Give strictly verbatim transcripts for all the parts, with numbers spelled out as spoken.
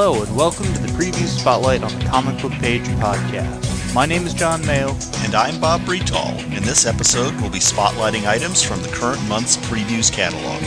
Hello and welcome to the Preview Spotlight on the Comic Book Page podcast. My name is John Mayo. And I'm Bob Bretal. In this episode, we'll be spotlighting items from the current month's Previews catalog.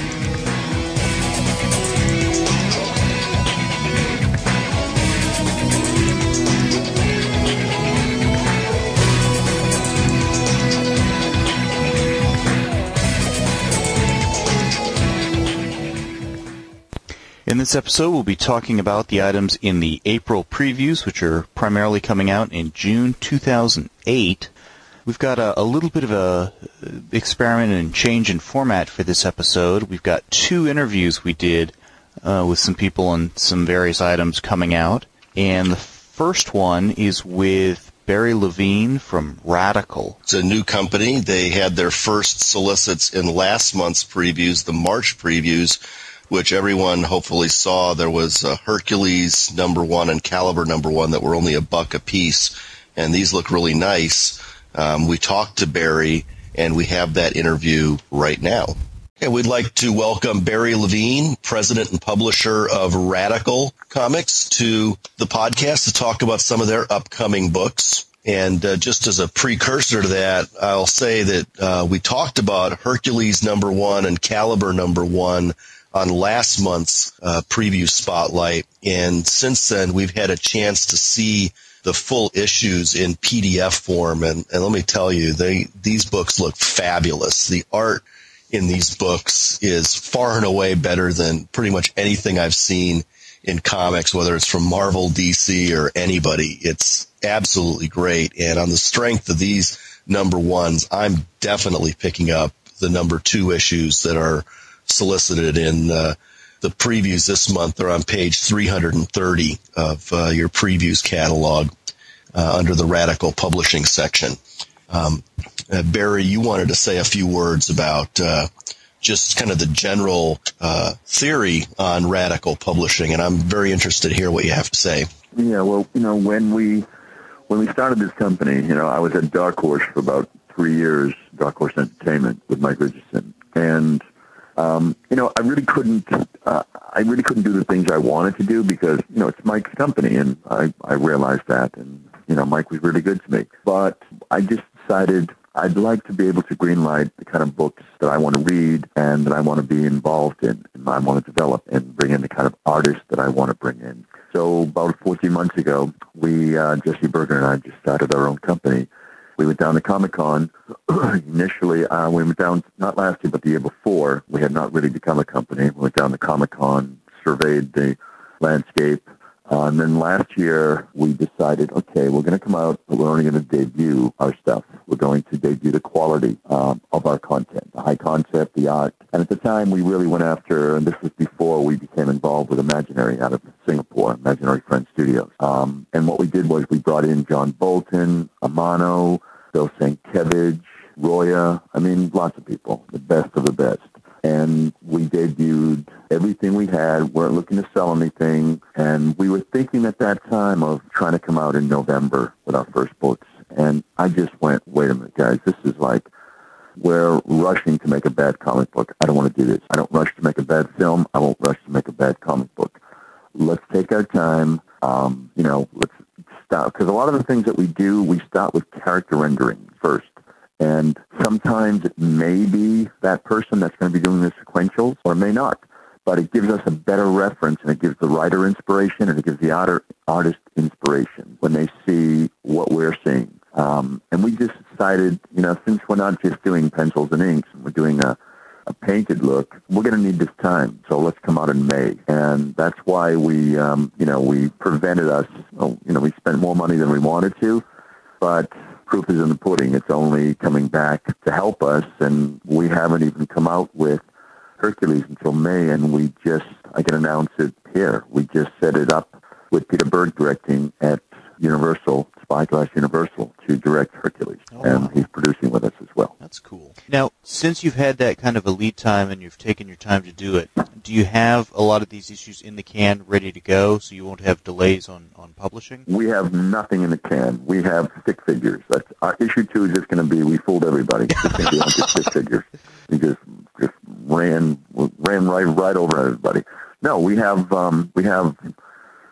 In this episode, we'll be talking about the items in the April previews, which are primarily coming out in June two thousand eight. We've got a, a little bit of a experiment and change in format for this episode. We've got two interviews we did uh, with some people on some various items coming out. And the first one is with Barry Levine from Radical. It's a new company. They had their first solicits in last month's previews, the March previews, which everyone hopefully saw. There was uh, Hercules number one and Caliber number one that were only a buck a piece, and these look really nice. Um, we talked to Barry, and we have that interview right now. And we'd like to welcome Barry Levine, president and publisher of Radical Comics, to the podcast to talk about some of their upcoming books. And uh, just as a precursor to that, I'll say that uh, we talked about Hercules number one and Caliber number one on last month's uh, preview spotlight, and since then we've had a chance to see the full issues in P D F form, and, and let me tell you, they these books look fabulous. The art in these books is far and away better than pretty much anything I've seen in comics, whether it's from Marvel, D C, or anybody. It's absolutely great, and on the strength of these number ones, I'm definitely picking up the number two issues that are solicited in uh, the previews this month. They're on page three hundred thirty of uh, your previews catalog uh, under the Radical Publishing section. Um, uh, Barry, you wanted to say a few words about uh, just kind of the general uh, theory on Radical Publishing, and I'm very interested to hear what you have to say. Yeah, well, you know, when we when we started this company, you know, I was at Dark Horse for about three years, Dark Horse Entertainment with Mike Richardson, and Um, you know, I really couldn't, uh, I really couldn't do the things I wanted to do because, you know, it's Mike's company, and I, I realized that, and, you know, Mike was really good to me. But I just decided I'd like to be able to greenlight the kind of books that I want to read and that I want to be involved in, and I want to develop and bring in the kind of artists that I want to bring in. So about fourteen months ago, we, uh, Jesse Berger and I just started our own company. We went down to Comic-Con. Initially, uh, we went down, not last year, but the year before. We had not really become a company. We went down to Comic-Con, surveyed the landscape. Uh, and then last year, we decided, okay, we're going to come out, but we're only going to debut our stuff. We're going to debut the quality um, of our content, the high concept, the art. And at the time, we really went after, and this was before we became involved with Imaginary out of Singapore, Imaginary Friends Studios. Um, and what we did was we brought in John Bolton, Amano, Bill Sienkiewicz, Roya, I mean, lots of people, the best of the best. And we debuted everything we had, weren't looking to sell anything, and we were thinking at that time of trying to come out in November with our first books. And I just went, wait a minute, guys, this is like, we're rushing to make a bad comic book. I don't want to do this. I don't rush to make a bad film. I won't rush to make a bad comic book. Let's take our time. Um, you know, let's start, because a lot of the things that we do, we start with character rendering first. And sometimes it may be that person that's going to be doing the sequentials, or it may not. But it gives us a better reference, and it gives the writer inspiration, and it gives the art- artist inspiration when they see what we're seeing. Um, and we just decided, you know, since we're not just doing pencils and inks, and we're doing a, a painted look, we're going to need this time. So let's come out in May. And that's why we, um, you know, we prevented us, well, you know, we spent more money than we wanted to, but proof is in the pudding. It's only coming back to help us, and we haven't even come out with Hercules until May, and we just, I can announce it here, we just set it up with Peter Berg directing at Universal, Spyglass Universal, to direct Hercules, oh, and wow. He's producing with us as well. That's cool. Now, since you've had that kind of a lead time and you've taken your time to do it, do you have a lot of these issues in the can ready to go so you won't have delays on, on publishing? We have nothing in the can. We have stick figures. That's, our issue two is just going to be, we fooled everybody. It's going to be like stick figures. We just, just ran ran right right over everybody. No, we have um, we have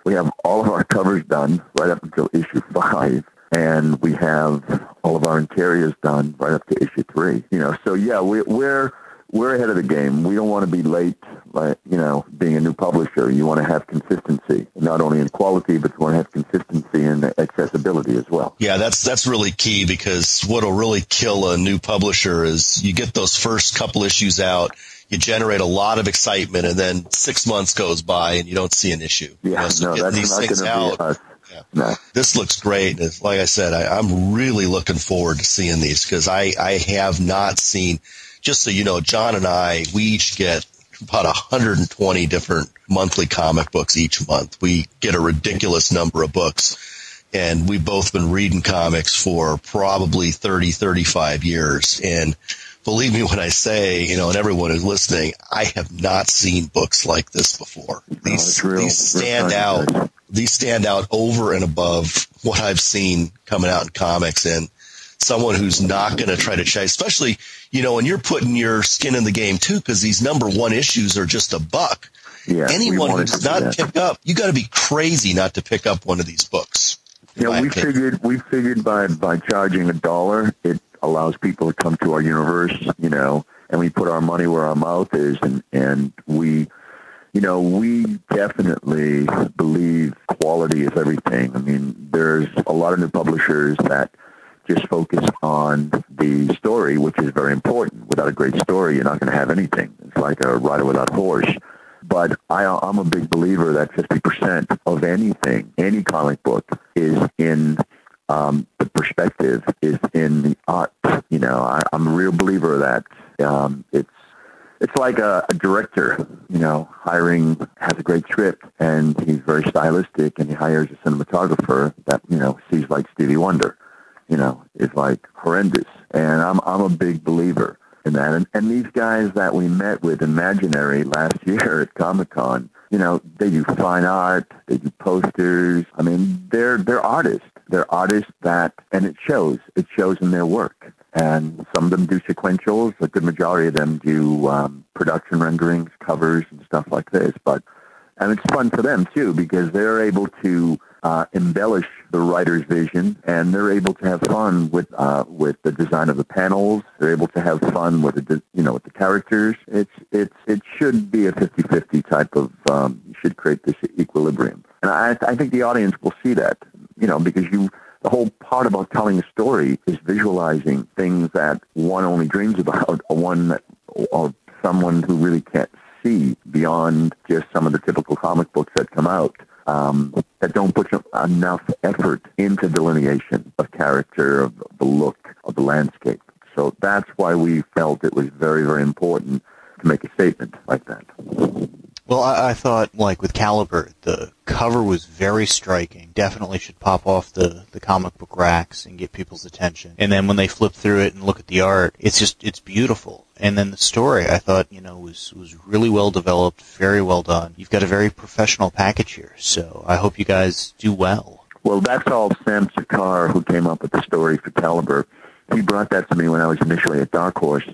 we have all of our covers done right up until issue five, and we have all of our interiors done right up to issue three. You know, so yeah, we, we're we're ahead of the game. We don't want to be late, like, you know, being a new publisher. You want to have consistency, not only in quality, but you want to have consistency in accessibility as well. Yeah, that's that's really key, because what'll really kill a new publisher is you get those first couple issues out, you generate a lot of excitement, and then six months goes by and you don't see an issue. Yeah, you know, so no, getting that's these not things going out. to be us. Yeah. No. This looks great. And like I said, I, I'm really looking forward to seeing these, because I, I have not seen, just so you know, John and I, we each get about one hundred twenty different monthly comic books each month. We get a ridiculous number of books, and we've both been reading comics for probably thirty, thirty-five years. And believe me when I say, you know, and everyone who's listening, I have not seen books like this before. These, real, these stand real out. nice. These stand out over and above what I've seen coming out in comics, and someone who's not going to try to chase, especially, you know, and you're putting your skin in the game too, because these number one issues are just a buck. Yeah, Anyone we wanted who's to do not that. picked up, you got to be crazy not to pick up one of these books. in You know, my we opinion. figured we figured by by charging a dollar, it allows people to come to our universe, you know, and we put our money where our mouth is, and and we, you know, we definitely believe quality is everything. I mean, there's a lot of new publishers that just focus on the story, which is very important. Without a great story, you're not going to have anything. It's like a rider without a horse. But I, I'm a big believer that fifty percent of anything, any comic book, is in um, the perspective, is in the art. You know, I, I'm a real believer that um, it's it's like a, a director, you know, hiring, has a great script, and he's very stylistic, and he hires a cinematographer that, you know, sees like Stevie Wonder, you know, is like horrendous. And I'm I'm a big believer in that. And, and these guys that we met with Imaginary last year at Comic-Con, you know, they do fine art, they do posters. I mean, they're they're artists. They're artists that, and it shows. It shows in their work. And some of them do sequentials. A good majority of them do um, production renderings, covers, and stuff like this. But and it's fun for them too, because they're able to uh, embellish the writer's vision, and they're able to have fun with uh, with the design of the panels. They're able to have fun with the you know with the characters. It's it's it should be a fifty-fifty type of. Um, you should create this equilibrium, and I I think the audience will see that, you know, because you. The whole part about telling a story is visualizing things that one only dreams about, or one that, or someone who really can't see beyond just some of the typical comic books that come out, um, that don't put enough effort into delineation of character, of the look, of the landscape. So that's why we felt it was very, very important to make a statement like that. Well, I, I thought, like, with Caliber, the cover was very striking. Definitely should pop off the, the comic book racks and get people's attention. And then when they flip through it and look at the art, it's just, it's beautiful. And then the story, I thought, you know, was, was really well developed, very well done. You've got a very professional package here, so I hope you guys do well. Well, that's all Sam Sakar, who came up with the story for Caliber. He brought that to me when I was initially at Dark Horse.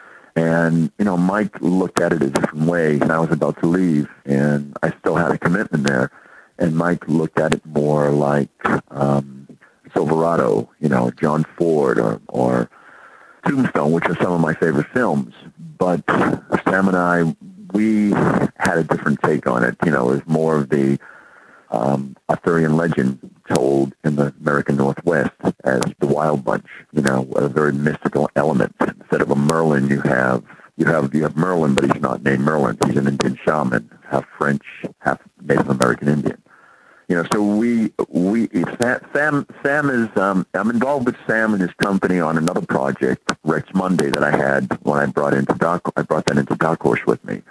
And, you know, Mike looked at it a different way, and I was about to leave, and I still had a commitment there. And Mike looked at it more like um, Silverado, you know, John Ford, or, or Tombstone, which are some of my favorite films. But Sam and I, we had a different take on it. You know, it was more of the um, Arthurian legend told in the American Northwest as the Wild Bunch, you know, a very mystical element. Instead of a Merlin, you have you have you have Merlin, but he's not named Merlin. He's an Indian shaman, half French, half Native American Indian. You know, so we we Sam Sam is um, I'm involved with Sam and his company on another project, Rex Monday, that I had when I brought into Dark I brought that into Dark Horse with me.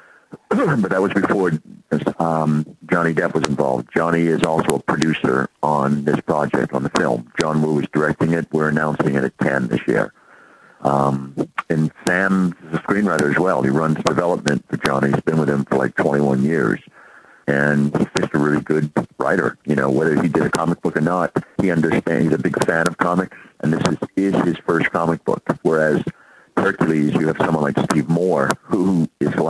But that was before um, Johnny Depp was involved. Johnny is also a producer on this project, on the film. John Woo is directing it. We're announcing it at Cannes this year. Um, and Sam is a screenwriter as well. He runs development for Johnny. He's been with him for like twenty-one years. And he's just a really good writer. You know, whether he did a comic book or not, he understands. He's a big fan of comics, and this is, is his first comic book. Whereas Hercules, you have someone like Steve Moore, who is like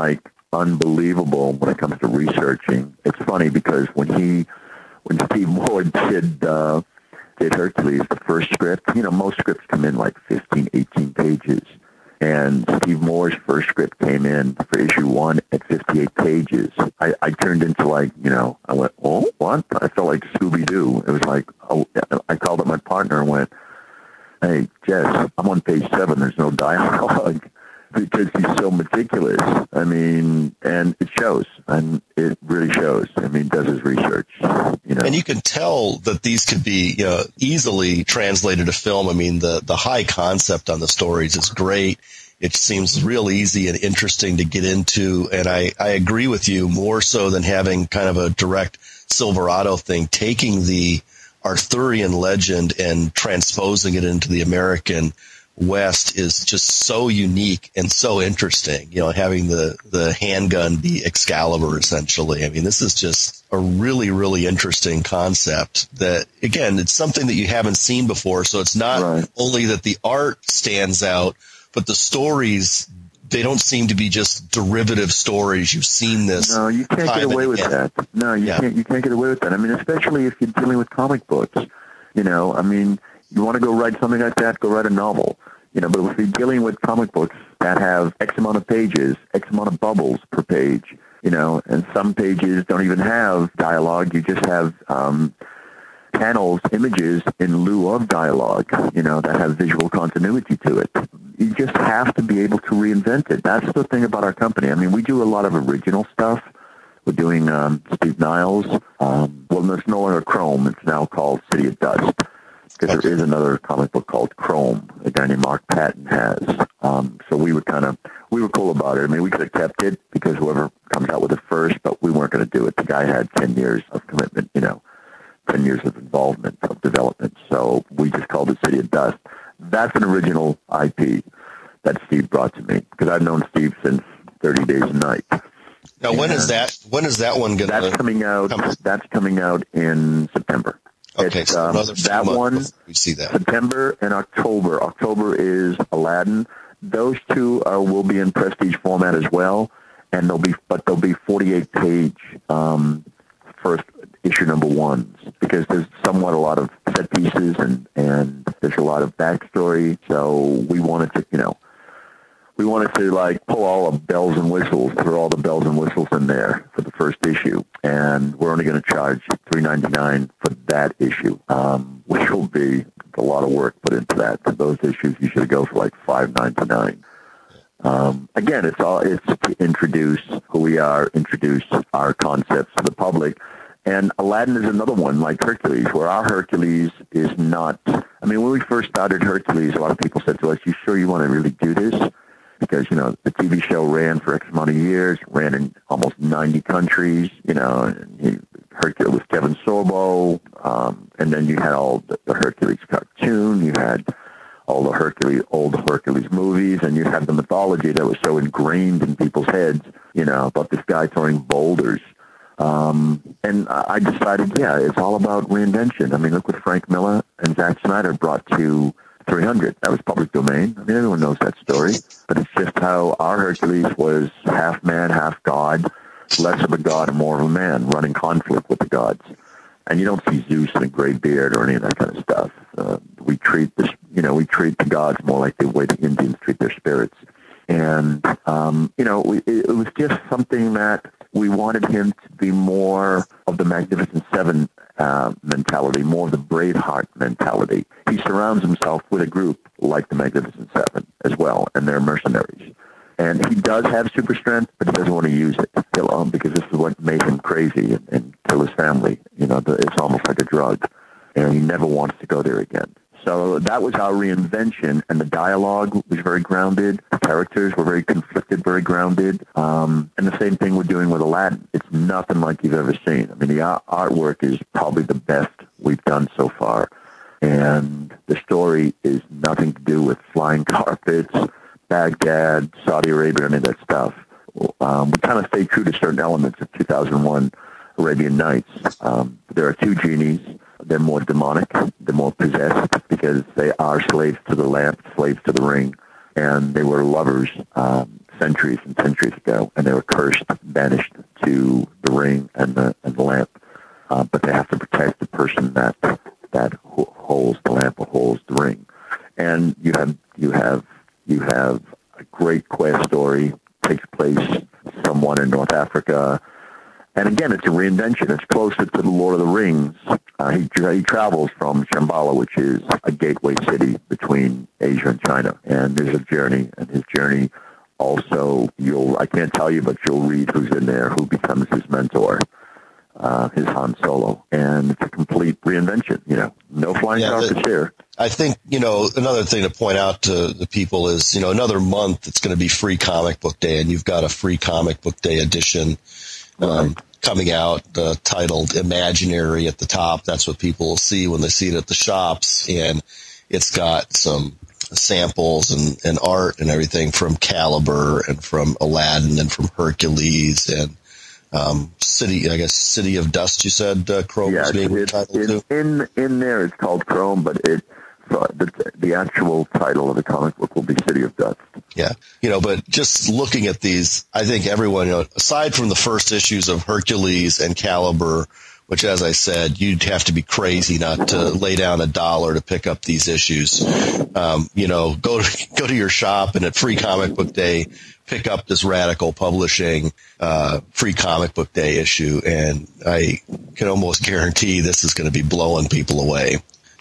unbelievable when it comes to researching. It's funny because when he, when Steve Moore did, uh, did Hercules, the first script, you know, most scripts come in like fifteen, eighteen pages. And Steve Moore's first script came in for issue one at fifty-eight pages. I, I turned into like, you know, I went, oh, what? I felt like Scooby-Doo. It was like, oh, I called up my partner and went, hey, Jess, I'm on page seven. There's no dialogue. Because he's so meticulous. I mean, and it shows. And it really shows. I mean, does his research. You know. And you can tell that these could be, you know, easily translated to film. I mean, the, the high concept on the stories is great. It seems real easy and interesting to get into. And I, I agree with you, more so than having kind of a direct Silverado thing, taking the Arthurian legend and transposing it into the American West is just so unique and so interesting, you know, having the, the handgun be Excalibur, essentially. I mean, this is just a really, really interesting concept that, again, it's something that you haven't seen before. So it's not right. only that the art stands out, but the stories, they don't seem to be just derivative stories. You've seen this. No, you can't get away with that. No, you yeah. can't, you can't get away with that. I mean, especially if you're dealing with comic books, you know, I mean, you want to go write something like that, go write a novel. You know, but if you're dealing with comic books that have X amount of pages, X amount of bubbles per page, you know, and some pages don't even have dialogue. You just have um, panels, images in lieu of dialogue, you know, that have visual continuity to it. You just have to be able to reinvent it. That's the thing about our company. I mean, we do a lot of original stuff. We're doing um, Steve Niles. Um, well, it's no longer Chrome. It's now called City of Dust. Because there is another comic book called Chrome, a guy named Mark Patton has. Um, so we were kind of, we were cool about it. I mean, we could have kept it because whoever comes out with it first, but we weren't going to do it. The guy had ten years of commitment, you know, ten years of involvement, of development. So we just called it City of Dust. That's an original I P that Steve brought to me because I've known Steve since thirty Days a Night. Now, when and is that, when is that one going to That's coming out, come? That's coming out in September. Okay, it's, so um, another that one, we see that. September and October. October is Aladdin. Those two are, will be in prestige format as well, and they'll be, but they'll be forty-eight page um, first issue number ones because there's somewhat a lot of set pieces and and there's a lot of backstory. So we wanted to, you know, we wanted to like pull all the bells and whistles, throw all the bells and whistles in there for the first issue, and we're only going to charge three ninety-nine for that issue, um, which will be a lot of work put into that. For those issues, you should go for like five ninety-nine. Um, again, it's all it's to introduce who we are, introduce our concepts to the public. And Aladdin is another one, like Hercules, where our Hercules is not. I mean, when we first started Hercules, a lot of people said to us, "You sure you want to really do this?" Because, you know, the T V show ran for X amount of years, ran in almost ninety countries, you know, and he, Hercules was Kevin Sorbo, um, and then you had all the, the Hercules cartoon, you had all the Hercules, old Hercules movies, and you had the mythology that was so ingrained in people's heads, you know, about this guy throwing boulders. Um, and I decided, yeah, it's all about reinvention. I mean, look what Frank Miller and Zack Snyder brought to three hundred. That was public domain. I mean, everyone knows that story. But it's just how our Hercules was half man, half god, less of a god and more of a man, running conflict with the gods. And you don't see Zeus in a gray beard or any of that kind of stuff. Uh, we treat this, you know, we treat the gods more like the way the Indians treat their spirits. And, um, you know, we, it, it was just something that we wanted him to be more of the Magnificent Seven uh, mentality, more of the Braveheart mentality. He surrounds himself with a group like the Magnificent Seven as well, and they're mercenaries. And he does have super strength, but he doesn't want to use it um, because this is what made him crazy and, and kill his family. You know, the, it's almost like a drug, and he never wants to go there again. So that was our reinvention, and the dialogue was very grounded. The characters were very conflicted, very grounded. Um, and the same thing we're doing with Aladdin. It's nothing like you've ever seen. I mean, the art- artwork is probably the best we've done so far. And the story is nothing to do with flying carpets, Baghdad, Saudi Arabia, any of that stuff. Um, we kind of stay true to certain elements of two thousand one Arabian Nights. Um, there are two genies. They're more demonic. They're more possessed because they are slaves to the lamp, slaves to the ring, and they were lovers, um, centuries and centuries ago, and they were cursed, banished to the ring and the and the lamp. Uh, but they have to protect the person that that holds the lamp or holds the ring. And you have you have you have a great quest story, takes place somewhat in North Africa. And again, it's a reinvention. It's closer to the Lord of the Rings. Uh, he, he travels from Shambhala, which is a gateway city between Asia and China. And there's a journey, and his journey also, you'll I can't tell you, but you'll read who's in there, who becomes his mentor, uh, his Han Solo. And it's a complete reinvention, you know. No flying yeah, carpets here. I think, you know, another thing to point out to the people is, you know, another month it's going to be free comic book day, and you've got a free comic book day edition um, right. coming out uh, titled Imaginary at the top. That's what people will see when they see it at the shops. And it's got some samples and, and art and everything from Caliber and from Aladdin and from Hercules and um, City, I guess, City of Dust, you said, uh, Chrome yeah, was being it, titled it, to? In, in there it's called Chrome, but it the, the actual title of the comic book will be City of Dust. Yeah. You know, but just looking at these, I think everyone, you know, aside from the first issues of Hercules and Caliber, which, as I said, you'd have to be crazy not to lay down a dollar to pick up these issues. Um, you know, go to, go to your shop and at Free Comic Book Day, pick up this Radical Publishing uh, Free Comic Book Day issue, and I can almost guarantee this is going to be blowing people away.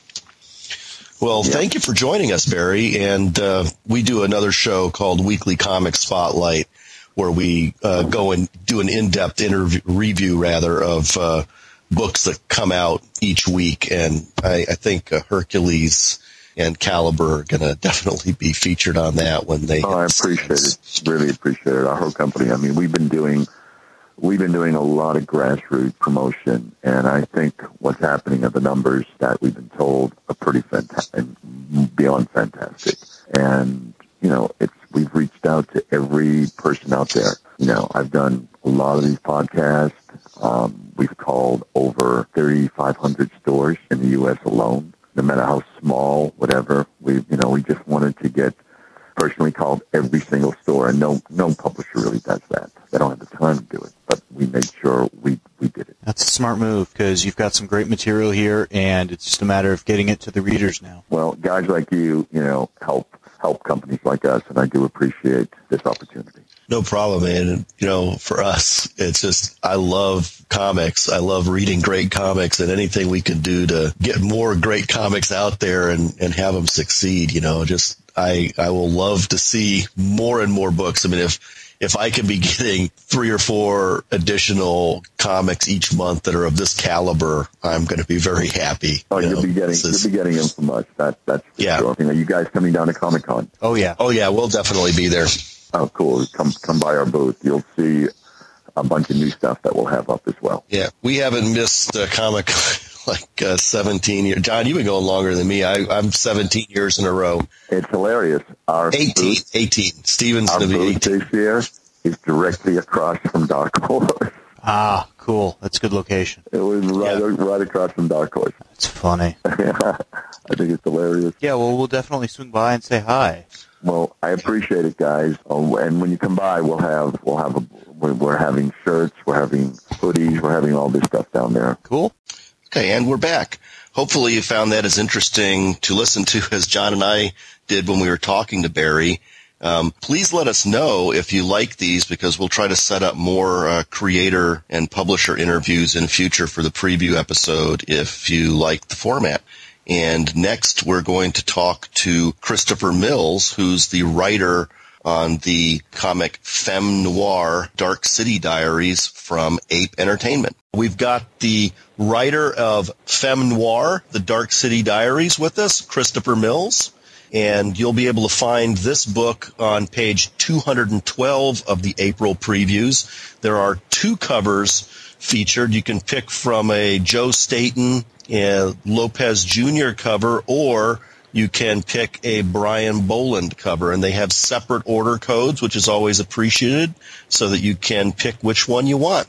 Well, yeah. Thank you for joining us, Barry. And uh, we do another show called Weekly Comic Spotlight, where we uh, go and do an in-depth interview, review, rather, of uh, books that come out each week. And I, I think uh, Hercules and Caliber are going to definitely be featured on that when they. Oh, I appreciate it. Really appreciate it. Our whole company. I mean, we've been doing. We've been doing a lot of grassroots promotion, and I think what's happening are the numbers that we've been told are pretty fantastic, beyond fantastic. And, you know, it's we've reached out to every person out there. You know, I've done a lot of these podcasts. Um, we've called over thirty-five hundred stores in the U S alone, no matter how small, whatever. We, you know, we just wanted to get personally called every single store, and no no publisher really does that. They don't have the time to do it, but we made sure we, we did it. That's a smart move, because you've got some great material here, and it's just a matter of getting it to the readers now. Well, guys like you, you know, help help companies like us, and I do appreciate this opportunity. No problem, man. And, you know, for us, it's just, I love comics. I love reading great comics, and anything we can do to get more great comics out there and, and have them succeed, you know, just, I, I will love to see more and more books. I mean, if, if I can be getting three or four additional comics each month that are of this caliber, I'm going to be very happy. Oh, you you'll know, be getting, is, you'll be getting them from us. That, that's for yeah. sure. You know, you guys coming down to Comic-Con? Oh, yeah. Oh, yeah. We'll definitely be there. Oh, cool. Come, come by our booth. You'll see a bunch of new stuff that we'll have up as well. Yeah. We haven't missed a comic like uh, seventeen years. John, you've been going longer than me. I, I'm seventeen years in a row. It's hilarious. Our eighteen. Booth, eighteen. Steven's going to be eighteen. This year is directly across from Dark Horse. Ah, cool. That's a good location. It was right, yeah. right across from Dark Horse. That's funny. I think it's hilarious. Yeah, well, we'll definitely swing by and say hi. Well, I appreciate it, guys. Oh, and when you come by, we'll have we'll have a we're having shirts, we're having hoodies, we're having all this stuff down there. Cool. Okay, and we're back. Hopefully, you found that as interesting to listen to as John and I did when we were talking to Barry. Um, please let us know if you like these, because we'll try to set up more uh, creator and publisher interviews in future for the preview episode if you like the format. And next, we're going to talk to Christopher Mills, who's the writer on the comic Femme Noir Dark City Diaries from Ape Entertainment. We've got the writer of Femme Noir, the Dark City Diaries, with us, Christopher Mills. And you'll be able to find this book on page two hundred twelve of the April previews. There are two covers featured. You can pick from a Joe Staton and Lopez Junior cover, or you can pick a Brian Boland cover, and they have separate order codes, which is always appreciated, so that you can pick which one you want.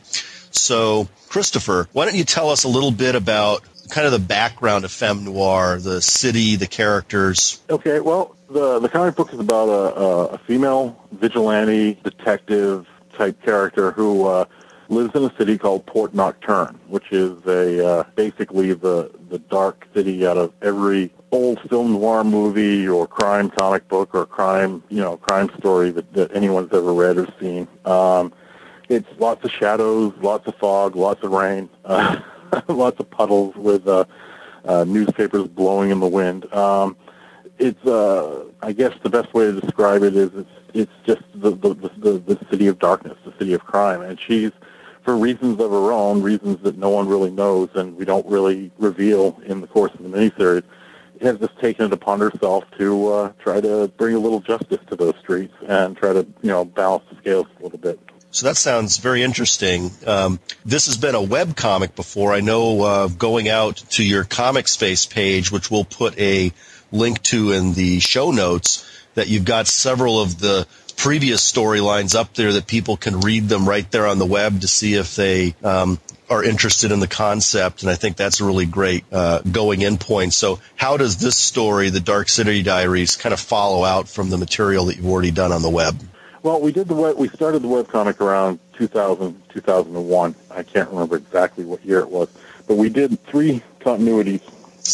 So, Christopher, why don't you tell us a little bit about kind of the background of Femme Noir, the city, the characters? Okay, well, The the comic book is about a, a, a female vigilante detective type character who uh, lives in a city called Port Nocturne, which is a uh, basically the the dark city out of every old film noir movie or crime comic book or crime you know crime story that, that anyone's ever read or seen. Um, it's lots of shadows, lots of fog, lots of rain, uh, lots of puddles with uh, uh, newspapers blowing in the wind. Um, It's, uh, I guess the best way to describe it is it's, it's just the, the, the, the city of darkness, the city of crime. And she's, for reasons of her own, reasons that no one really knows and we don't really reveal in the course of the miniseries, has just taken it upon herself to uh, try to bring a little justice to those streets and try to, you know, balance the scales a little bit. So that sounds very interesting. Um, this has been a web comic before. I know uh, going out to your Comic Space page, which we'll put a link to in the show notes, that you've got several of the previous storylines up there that people can read them right there on the web to see if they um, are interested in the concept. And I think that's a really great uh, going in point. So how does this story, the Dark City Diaries, kind of follow out from the material that you've already done on the web? Well, we did the web, we started the webcomic around two thousand, two thousand one. I can't remember exactly what year it was, but we did three continuities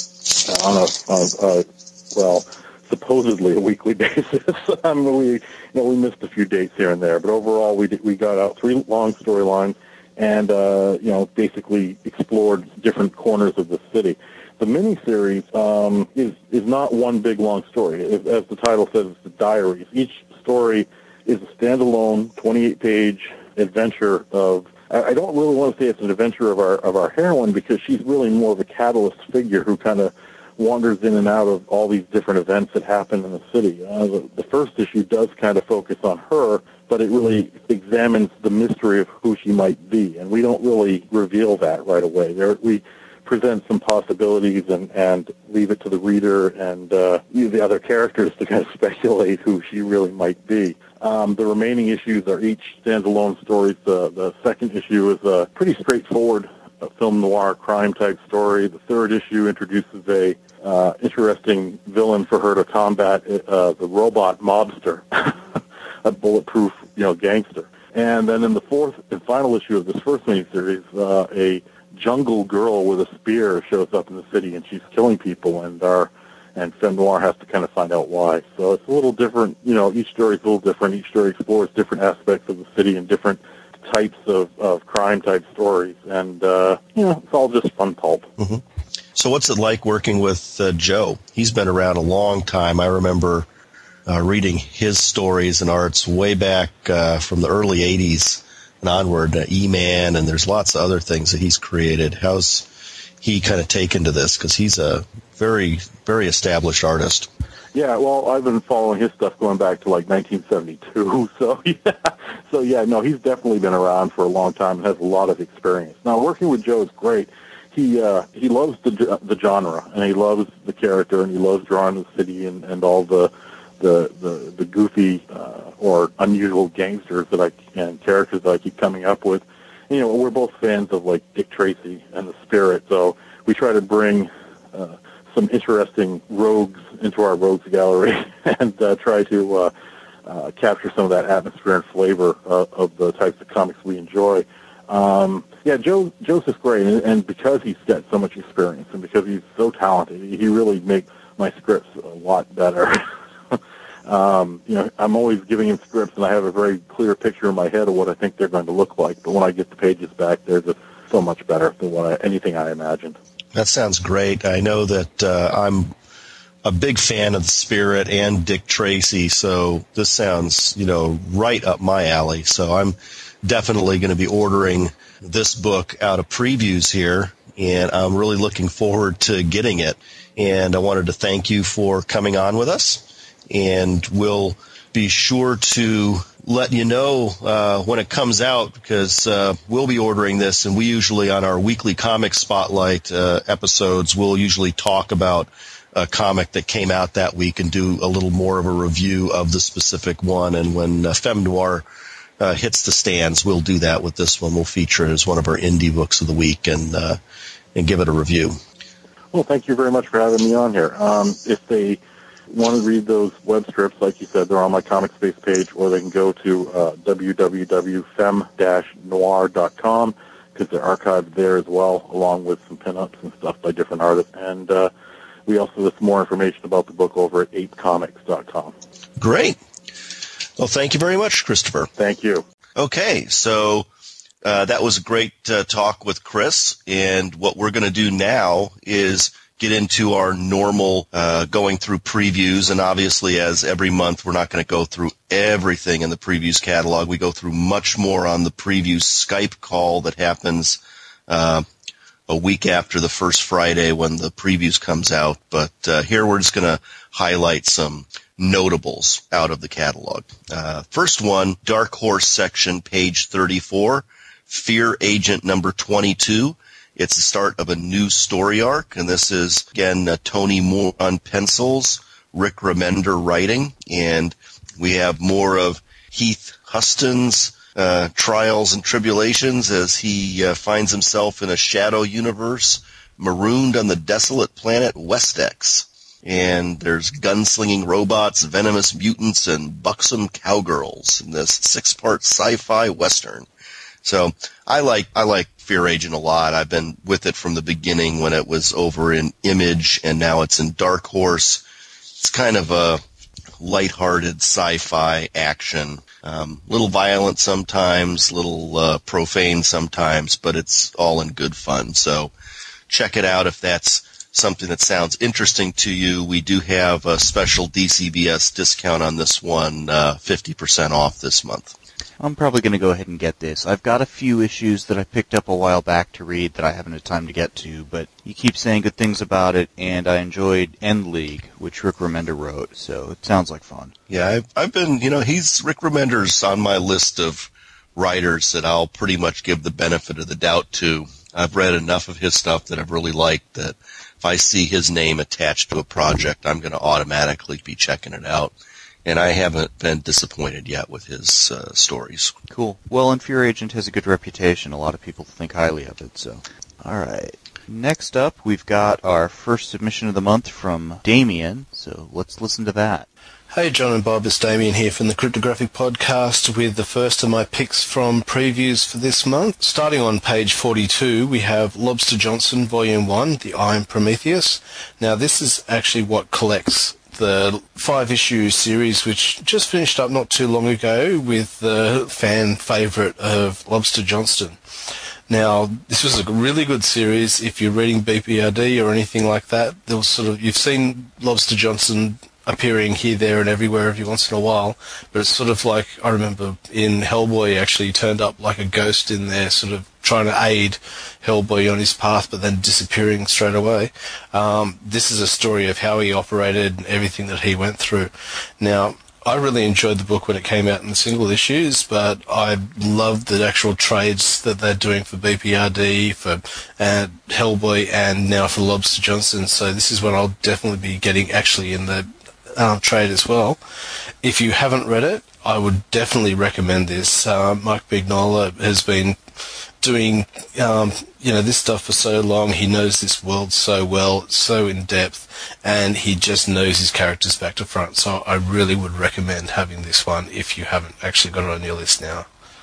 on a, on a uh, well, supposedly a weekly basis. um, we, you know, we missed a few dates here and there, but overall we did, we got out three long storylines and uh, you know basically explored different corners of the city. The miniseries um, is is not one big long story. As, as the title says, it's the diaries. Each story is a standalone twenty-eight page adventure of. I don't really want to say it's an adventure of our of our heroine because she's really more of a catalyst figure who kind of wanders in and out of all these different events that happen in the city. Uh, the, the first issue does kind of focus on her, but it really examines the mystery of who she might be, and we don't really reveal that right away. There, we present some possibilities and, and leave it to the reader and uh, the other characters to kind of speculate who she really might be. Um, the remaining issues are each standalone stories. The, the second issue is a pretty straightforward a film noir crime-type story. The third issue introduces a uh, interesting villain for her to combat, uh, the robot mobster, a bulletproof, you know, gangster. And then in the fourth and final issue of this first miniseries, uh, a jungle girl with a spear shows up in the city, and she's killing people, and our and Femme Noir has to kind of find out why. So it's a little different. You know, each story is a little different. Each story explores different aspects of the city and different types of, of crime-type stories, and, uh, you know, it's all just fun pulp. Mm-hmm. So what's it like working with uh, Joe? He's been around a long time. I remember uh, reading his stories and arts way back uh, from the early eighties and onward, uh, E-Man, and there's lots of other things that he's created. How's he kind of taken to this? Because he's a very, very established artist. Yeah, well, I've been following his stuff going back to like nineteen seventy-two. So yeah, so yeah, no, he's definitely been around for a long time and has a lot of experience. Now, working with Joe is great. He uh, he loves the the genre and he loves the character and he loves drawing the city and, and all the the the, the goofy uh, or unusual gangsters that I and characters that I keep coming up with. You know, we're both fans of like Dick Tracy and the Spirit, so we try to bring Uh, some interesting rogues into our rogues gallery and uh, try to uh, uh, capture some of that atmosphere and flavor uh, of the types of comics we enjoy. Um, yeah, Joe Joseph's great, and, and because he's got so much experience and because he's so talented, he really makes my scripts a lot better. um, you know, I'm always giving him scripts, and I have a very clear picture in my head of what I think they're going to look like, but when I get the pages back, they're just so much better than what I, anything I imagined. That sounds great. I know that uh, I'm a big fan of the Spirit and Dick Tracy, so this sounds, you know, right up my alley. So I'm definitely going to be ordering this book out of previews here, and I'm really looking forward to getting it. And I wanted to thank you for coming on with us, and we'll be sure to let you know uh, when it comes out, because uh, we'll be ordering this, and we usually on our weekly comic spotlight uh, episodes, we'll usually talk about a comic that came out that week and do a little more of a review of the specific one. And when uh, Femme Noir uh, hits the stands, we'll do that with this one. We'll feature it as one of our indie books of the week and uh, and give it a review. Well, thank you very much for having me on here. Um, if they want to read those web strips, like you said, they're on my Comic Space page, or they can go to uh, w w w dot femme dash noir dot com, because they're archived there as well, along with some pinups and stuff by different artists. And uh, we also have some more information about the book over at ape comics dot com. Great. Well, thank you very much, Christopher. Thank you. Okay, so uh, that was a great uh, talk with Chris, and what we're going to do now is get into our normal uh, going through previews, and obviously, as every month, we're not going to go through everything in the previews catalog. We go through much more on the previews Skype call that happens uh, a week after the first Friday when the previews comes out, but uh, here we're just going to highlight some notables out of the catalog. Uh, first one, Dark Horse section, page thirty-four, Fear Agent number twenty-two. It's the start of a new story arc, and this is, again, uh, Tony Moore on pencils, Rick Remender writing, and we have more of Heath Huston's uh, trials and tribulations as he uh, finds himself in a shadow universe, marooned on the desolate planet Westex. And there's gunslinging robots, venomous mutants, and buxom cowgirls in this six-part sci-fi western. So I like I like Fear Agent a lot. I've been with it from the beginning when it was over in Image, and now it's in Dark Horse. It's kind of a lighthearted sci-fi action, um, little violent sometimes, little uh, profane sometimes, but it's all in good fun. So check it out if that's something that sounds interesting to you. We do have a special D C B S discount on this one, uh, fifty percent off this month. I'm probably going to go ahead and get this. I've got a few issues that I picked up a while back to read that I haven't had time to get to, but you keep saying good things about it, and I enjoyed End League, which Rick Remender wrote, so it sounds like fun. Yeah, I've, I've been, you know, he's, Rick Remender's on my list of writers that I'll pretty much give the benefit of the doubt to. I've read enough of his stuff that I've really liked that if I see his name attached to a project, I'm going to automatically be checking it out. And I haven't been disappointed yet with his uh, stories. Cool. Well, and Fear Agent has a good reputation. A lot of people think highly of it, so. All right. Next up, we've got our first submission of the month from Damien, so let's listen to that. Hey John and Bob, it's Damien here from the Cryptographic Podcast with the first of my picks from previews for this month. Starting on page forty-two, we have Lobster Johnson, Volume one, The Iron Prometheus. Now this is actually what collects the five-issue series which just finished up not too long ago with the fan favourite of Lobster Johnston. Now, this was a really good series. If you're reading B P R D or anything like that, there was sort of, you've seen Lobster Johnson appearing here, there, and everywhere every once in a while, but it's sort of like, I remember in Hellboy actually turned up like a ghost in there, sort of trying to aid Hellboy on his path, but then disappearing straight away. Um, this is a story of how he operated and everything that he went through. Now, I really enjoyed the book when it came out in the single issues, but I love the actual trades that they're doing for B P R D, for uh, Hellboy, and now for Lobster Johnson. So this is what I'll definitely be getting actually in the um, trade as well. If you haven't read it, I would definitely recommend this. Uh, Mike Mignola has been doing um, you know, this stuff for so long. He knows this world so well, it's so in depth, and he just knows his characters back to front. So I really would recommend having this one if you haven't actually got it on your list now.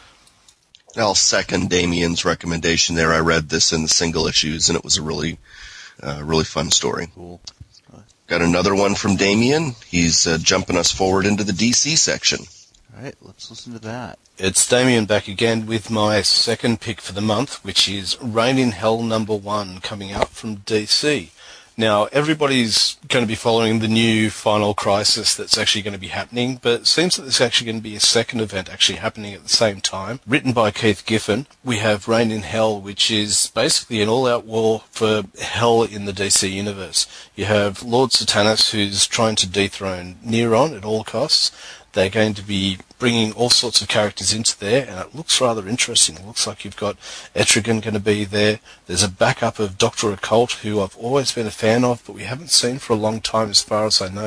I'll second Damien's recommendation there. I read this in the single issues, and it was a really, uh, really fun story. Cool. Got another one from Damien. He's uh, jumping us forward into the D C section. All right, let's listen to that. It's Damien back again with my second pick for the month, which is Reign in Hell number one, coming out from D C. Now, everybody's going to be following the new Final Crisis that's actually going to be happening, but it seems that there's actually going to be a second event actually happening at the same time. Written by Keith Giffen, we have Reign in Hell, which is basically an all-out war for hell in the D C universe. You have Lord Satanas, who's trying to dethrone Neron at all costs. They're going to be bringing all sorts of characters into there, and it looks rather interesting. It looks like you've got Etrigan going to be there. There's a backup of Doctor Occult, who I've always been a fan of, but we haven't seen for a long time as far as I know.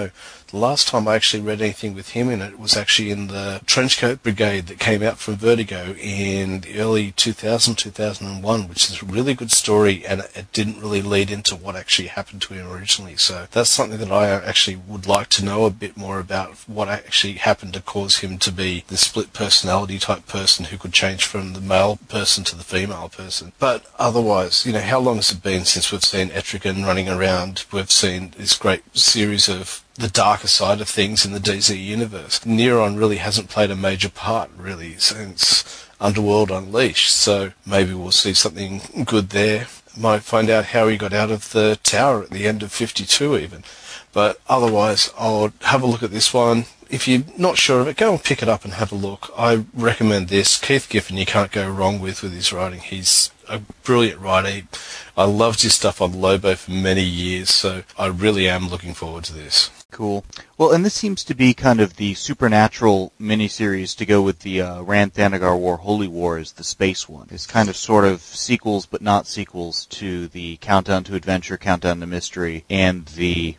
The last time I actually read anything with him in it was actually in the Trenchcoat Brigade that came out from Vertigo in the early two thousand, two thousand one, which is a really good story, and it didn't really lead into what actually happened to him originally. So that's something that I actually would like to know a bit more about, what actually happened to cause him to be the split personality type person who could change from the male person to the female person. But otherwise, you know, how long has it been since we've seen Etrigan running around? We've seen this great series of the darker side of things in the D C universe. Neuron really hasn't played a major part, really, since Underworld Unleashed, so maybe we'll see something good there. Might find out how he got out of the tower at the end of fifty-two even. But otherwise, I'll have a look at this one. If you're not sure of it, go and pick it up and have a look. I recommend this. Keith Giffen you can't go wrong with with his writing. He's a brilliant writer. I loved his stuff on Lobo for many years, so I really am looking forward to this. Cool. Well, and this seems to be kind of the supernatural miniseries to go with the uh, Rand Thanagar War Holy Wars, the space one. It's kind of sort of sequels but not sequels to the Countdown to Adventure, Countdown to Mystery, and the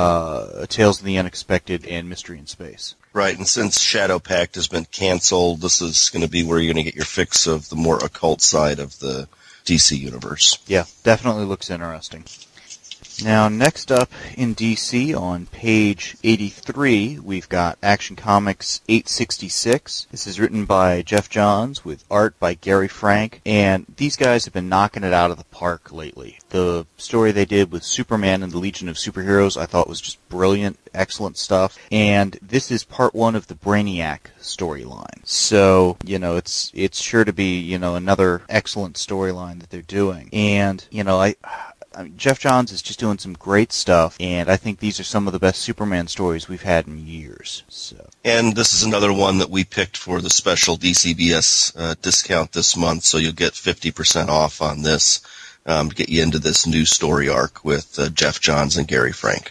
uh, Tales of the Unexpected and Mystery in Space. Right, and since Shadow Pact has been canceled, this is going to be where you're going to get your fix of the more occult side of the D C universe. Yeah, definitely looks interesting. Now, next up in D C on page eighty-three, we've got Action Comics eight sixty-six. This is written by Jeff Johns with art by Gary Frank, and these guys have been knocking it out of the park lately. The story they did with Superman and the Legion of Superheroes I thought was just brilliant, excellent stuff, and this is part one of the Brainiac storyline. So, you know, it's it's sure to be, you know, another excellent storyline that they're doing. And, you know, I... I mean, Jeff Johns is just doing some great stuff, and I think these are some of the best Superman stories we've had in years. So. And this is another one that we picked for the special D C B S uh, discount this month, so you'll get fifty percent off on this um, to get you into this new story arc with uh, Jeff Johns and Gary Frank.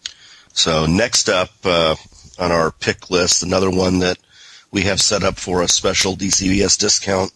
So next up uh, on our pick list, another one that we have set up for a special D C B S discount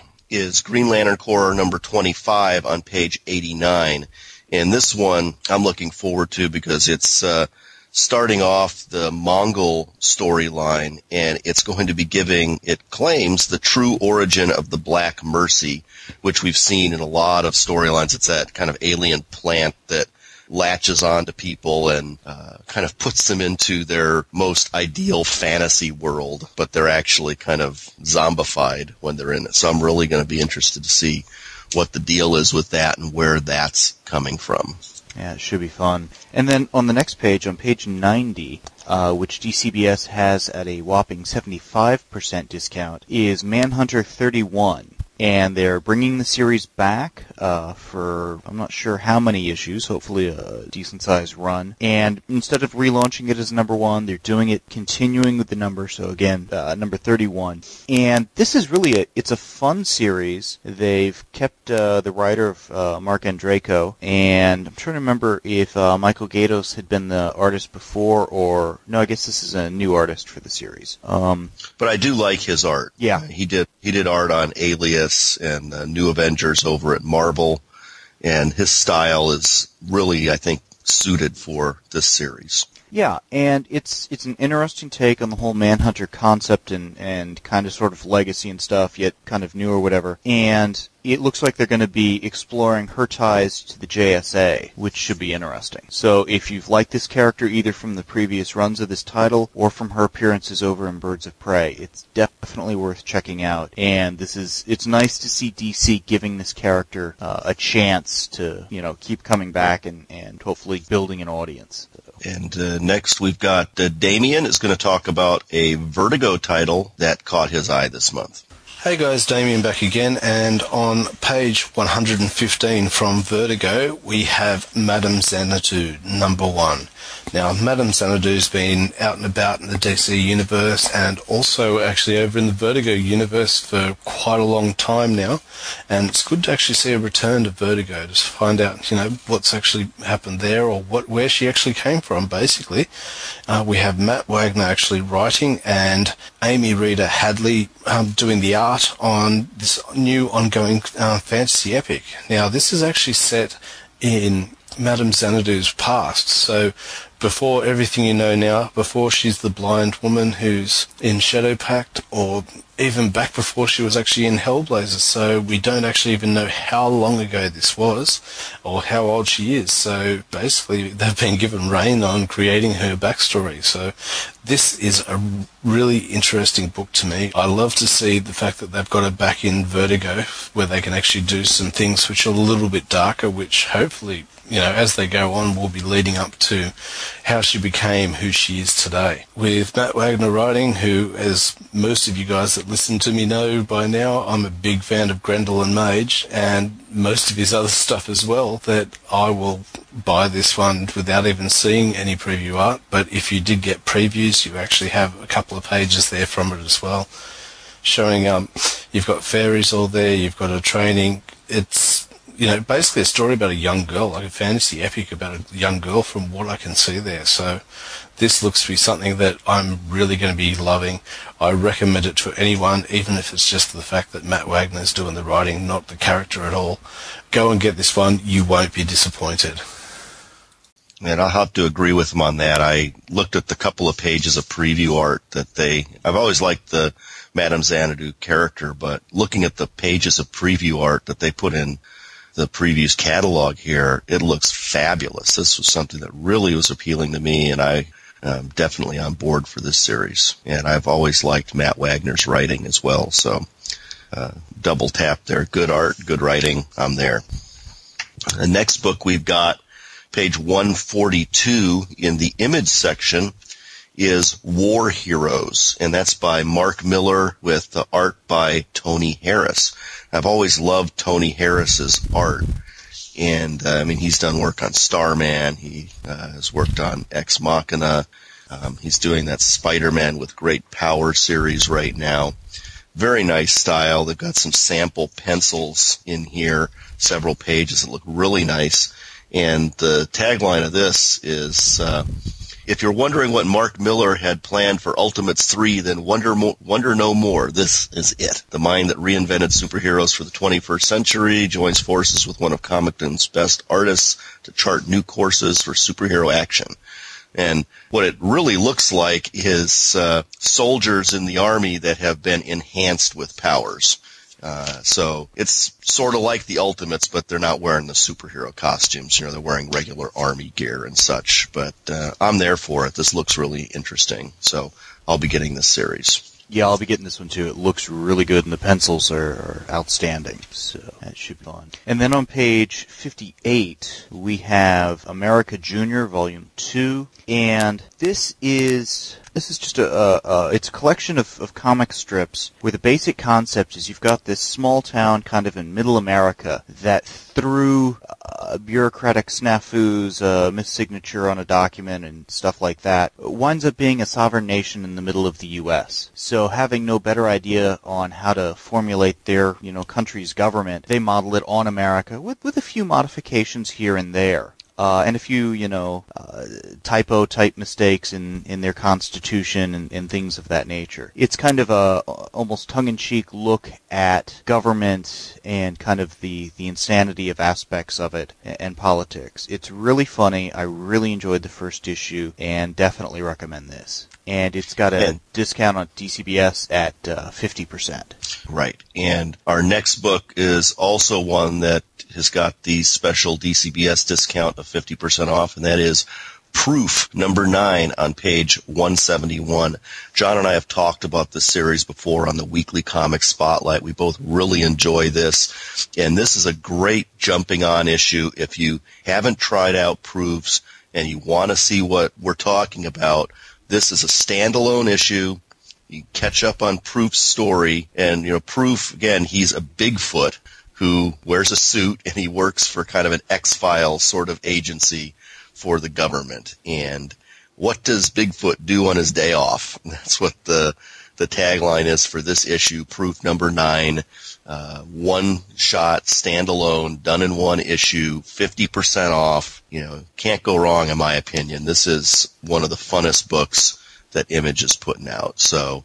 is Green Lantern Corps number twenty-five on page eighty-nine. And this one I'm looking forward to because it's uh, starting off the Mongol storyline, and it's going to be giving, it claims, the true origin of the Black Mercy, which we've seen in a lot of storylines. It's that kind of alien plant that latches on to people and uh, kind of puts them into their most ideal fantasy world, but they're actually kind of zombified when they're in it. So I'm really going to be interested to see what the deal is with that and where that's coming from. Yeah, it should be fun. And then on the next page, on page ninety, uh, which D C B S has at a whopping seventy-five percent discount, is Manhunter thirty-one. And they're bringing the series back uh, for, I'm not sure how many issues, hopefully a decent-sized run. And instead of relaunching it as number one, they're doing it continuing with the number, so again, uh, number thirty-one. And this is really a, it's a fun series. They've kept uh, the writer of uh, Mark Andreyko, and I'm trying to remember if uh, Michael Gaydos had been the artist before, or, no, I guess this is a new artist for the series. Um, but I do like his art. Yeah. He did, he did art on Alias and uh, New Avengers over at Marvel, and his style is really, I think, suited for this series. Yeah, and it's it's an interesting take on the whole Manhunter concept and, and kind of sort of legacy and stuff, yet kind of new or whatever. And it looks like they're going to be exploring her ties to the J S A, which should be interesting. So if you've liked this character either from the previous runs of this title or from her appearances over in Birds of Prey, it's definitely worth checking out. And this is it's nice to see D C giving this character uh, a chance to, you know, keep coming back and, and hopefully building an audience. And uh, next we've got uh, Damien is going to talk about a Vertigo title that caught his eye this month. Hey guys, Damien back again, and on page one hundred fifteen from Vertigo, we have Madame Xanadu, number one. Now, Madame Xanadu's been out and about in the D C universe and also actually over in the Vertigo universe for quite a long time now, and it's good to actually see a return to Vertigo to find out, you know, what's actually happened there or what where she actually came from, basically. Uh, we have Matt Wagner actually writing and Amy Reeder Hadley um, doing the art on this new ongoing uh, fantasy epic. Now, this is actually set in Madame Xanadu's past, so before Everything You Know Now, before she's the blind woman who's in Shadow Pact, or even back before she was actually in Hellblazer. So we don't actually even know how long ago this was or how old she is. So basically they've been given rein on creating her backstory. So this is a really interesting book to me. I love to see the fact that they've got her back in Vertigo, where they can actually do some things which are a little bit darker, which hopefully, you know, as they go on, will be leading up to how she became who she is today. With Matt Wagner writing, who, as most of you guys that listen to me know by now, I'm a big fan of Grendel and Mage, and most of his other stuff as well, that I will buy this one without even seeing any preview art. But if you did get previews, you actually have a couple of pages there from it as well, showing um, you've got fairies all there, you've got a training. It's, you know, basically a story about a young girl, like a fantasy epic about a young girl from what I can see there. So this looks to be something that I'm really going to be loving. I recommend it to anyone, even if it's just the fact that Matt Wagner's doing the writing, not the character at all. Go and get this one. You won't be disappointed. And I'll have to agree with him on that. I looked at the couple of pages of preview art that they, I've always liked the Madame Xanadu character, but looking at the pages of preview art that they put in the previews catalog here, it looks fabulous. This was something that really was appealing to me, and I am definitely on board for this series. And I've always liked Matt Wagner's writing as well, so uh, double tap there. Good art, good writing, I'm there. The next book we've got, page one forty-two in the image section, is War Heroes, and that's by Mark Miller with the art by Tony Harris. I've always loved Tony Harris's art, and uh, I mean, he's done work on Starman, he uh, has worked on Ex Machina, um, he's doing that Spider-Man with Great Power series right now. Very nice style. They've got some sample pencils in here, several pages that look really nice, and the tagline of this is, uh, if you're wondering what Mark Miller had planned for Ultimates three, then wonder, mo- wonder no more. This is it. The mind that reinvented superheroes for the twenty-first century joins forces with one of Comicton's best artists to chart new courses for superhero action. And what it really looks like is uh, soldiers in the army that have been enhanced with powers. Uh, so it's sort of like the Ultimates, but they're not wearing the superhero costumes. You know, they're wearing regular army gear and such. But uh, I'm there for it. This looks really interesting. So I'll be getting this series. Yeah, I'll be getting this one too. It looks really good, and the pencils are, are outstanding, so that should be fun. And then on page fifty-eight, we have America Junior Volume two, and this is this is just a, a, a it's a collection of, of comic strips where the basic concept is you've got this small town kind of in middle America that through uh, bureaucratic snafus, uh, missignature on a document and stuff like that, winds up being a sovereign nation in the middle of the U S So having no better idea on how to formulate their, you know, country's government, they model it on America with, with a few modifications here and there. Uh, and a few, you know, uh, typo-type mistakes in, in their constitution and, and things of that nature. It's kind of a almost tongue-in-cheek look at government and kind of the, the insanity of aspects of it and, and politics. It's really funny. I really enjoyed the first issue and definitely recommend this. And it's got a and, discount on D C B S at uh, fifty percent. Right. And our next book is also one that has got the special D C B S discount of fifty percent off, and that is Proof number nine on page one seventy-one. John and I have talked about this series before on the Weekly Comics Spotlight. We both really enjoy this, and this is a great jumping on issue if you haven't tried out Proofs and you want to see what we're talking about. This is a standalone issue. You catch up on Proof's story, and, you know, Proof, again, he's a Bigfoot who wears a suit, and he works for kind of an X-Files sort of agency for the government. And what does Bigfoot do on his day off? That's what the the tagline is for this issue, Proof number nine. Uh, one shot, standalone, done in one issue, fifty percent off. You know, can't go wrong in my opinion. This is one of the funnest books that Image is putting out. So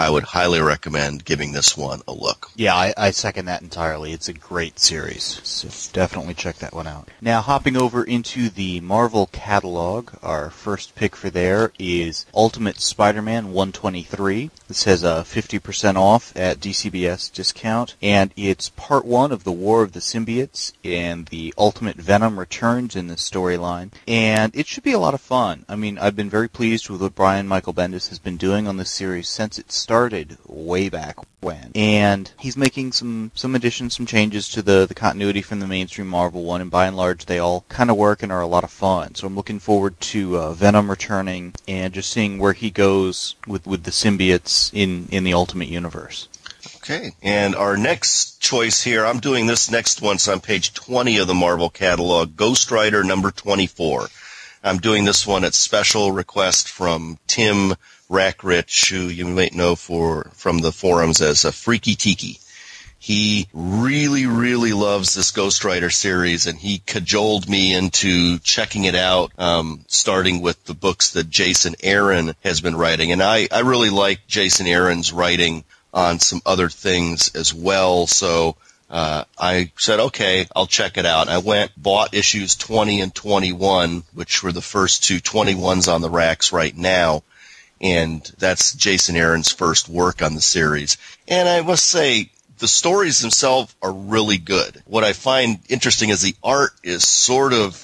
I would highly recommend giving this one a look. Yeah, I, I second that entirely. It's a great series, so definitely check that one out. Now, hopping over into the Marvel catalog, our first pick for there is Ultimate Spider-Man one twenty-three. This has a fifty percent off at D C B S discount, and it's part one of the War of the Symbiotes, and the Ultimate Venom returns in this storyline, and it should be a lot of fun. I mean, I've been very pleased with what Brian Michael Bendis has been doing on this series since it started way back when. And he's making some, some additions, some changes to the, the continuity from the mainstream Marvel one, and by and large they all kind of work and are a lot of fun. So I'm looking forward to uh, Venom returning and just seeing where he goes with, with the symbiotes in, in the Ultimate Universe. Okay, and our next choice here, I'm doing this next one, so on page twenty of the Marvel catalog, Ghost Rider number twenty-four. I'm doing this one at special request from Tim Rackrich, who you might know for from the forums as a Freaky Tiki. He really, really loves this Ghost Rider series, and he cajoled me into checking it out, um, starting with the books that Jason Aaron has been writing. And I, I really like Jason Aaron's writing on some other things as well, so uh I said, okay, I'll check it out. I went, bought issues twenty and twenty-one, which were the first two twenty-ones on the racks right now, and that's Jason Aaron's first work on the series. And I must say, the stories themselves are really good. What I find interesting is the art is sort of,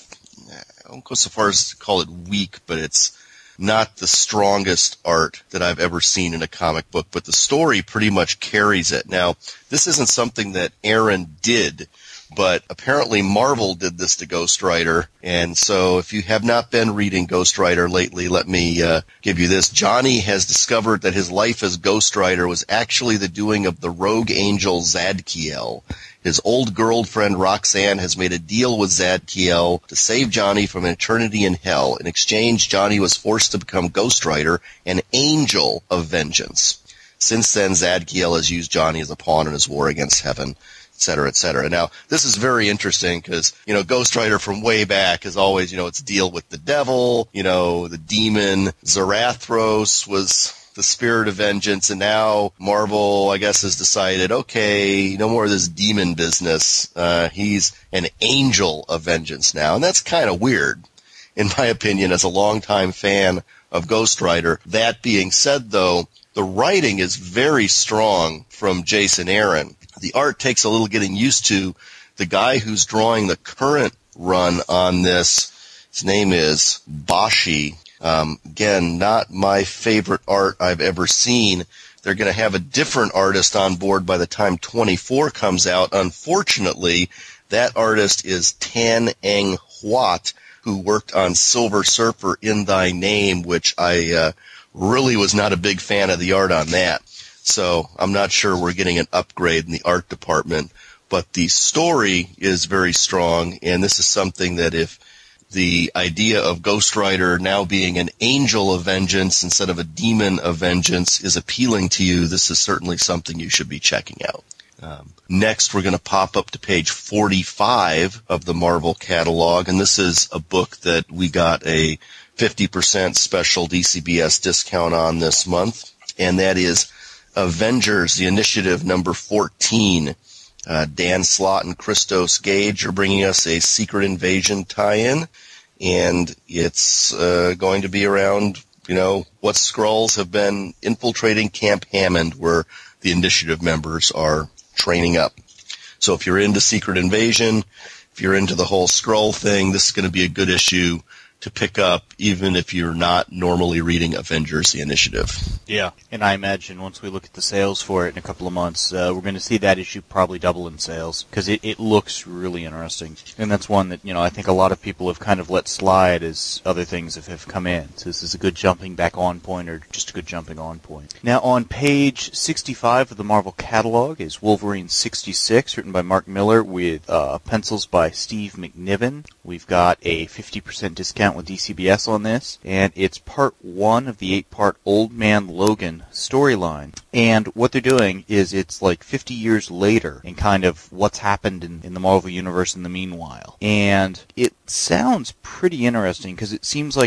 I won't go so far as to call it weak, but it's not the strongest art that I've ever seen in a comic book, but the story pretty much carries it. Now, this isn't something that Aaron did, but apparently Marvel did this to Ghost Rider, and so if you have not been reading Ghost Rider lately, let me uh, give you this. Johnny has discovered that his life as Ghost Rider was actually the doing of the rogue angel Zadkiel. His old girlfriend Roxanne has made a deal with Zadkiel to save Johnny from an eternity in hell. In exchange, Johnny was forced to become Ghost Rider, an angel of vengeance. Since then, Zadkiel has used Johnny as a pawn in his war against heaven, et cetera, et cetera. Now, this is very interesting because, you know, Ghost Rider from way back is always, you know, it's deal with the devil, you know, the demon. Zarathros was the spirit of vengeance, and now Marvel, I guess, has decided, okay, no more of this demon business. Uh, he's an angel of vengeance now, and that's kind of weird, in my opinion, as a longtime fan of Ghost Rider. That being said, though, the writing is very strong from Jason Aaron. The art takes a little getting used to. The guy who's drawing the current run on this, his name is Bashi. Um, again, not my favorite art I've ever seen. They're going to have a different artist on board by the time twenty-four comes out. Unfortunately, that artist is Tan Eng Huat, who worked on Silver Surfer in Thy Name, which I uh, really was not a big fan of the art on that. So I'm not sure we're getting an upgrade in the art department. But the story is very strong, and this is something that if the idea of Ghost Rider now being an angel of vengeance instead of a demon of vengeance is appealing to you, this is certainly something you should be checking out. Um, next, we're going to pop up to page forty-five of the Marvel catalog, and this is a book that we got a fifty percent special D C B S discount on this month, and that is Avengers, the Initiative number fourteen. Uh, Dan Slott and Christos Gage are bringing us a Secret Invasion tie-in, and it's uh, going to be around, you know, what Skrulls have been infiltrating Camp Hammond, where the Initiative members are training up. So if you're into Secret Invasion, if you're into the whole Skrull thing, this is going to be a good issue to pick up, even if you're not normally reading Avengers, the Initiative. Yeah, and I imagine once we look at the sales for it in a couple of months, uh, we're going to see that issue probably double in sales, because it, it looks really interesting. And that's one that, you know, I think a lot of people have kind of let slide as other things have, have come in. So this is a good jumping back on point, or just a good jumping on point. Now, on page sixty-five of the Marvel catalog is Wolverine sixty-six, written by Mark Miller, with uh, pencils by Steve McNiven. We've got a fifty percent discount with D C B S on this, and it's part one of the eight-part Old Man Logan storyline. And what they're doing is it's like fifty years later, and kind of what's happened in, in the Marvel Universe in the meanwhile. And it sounds pretty interesting, because it seems like it's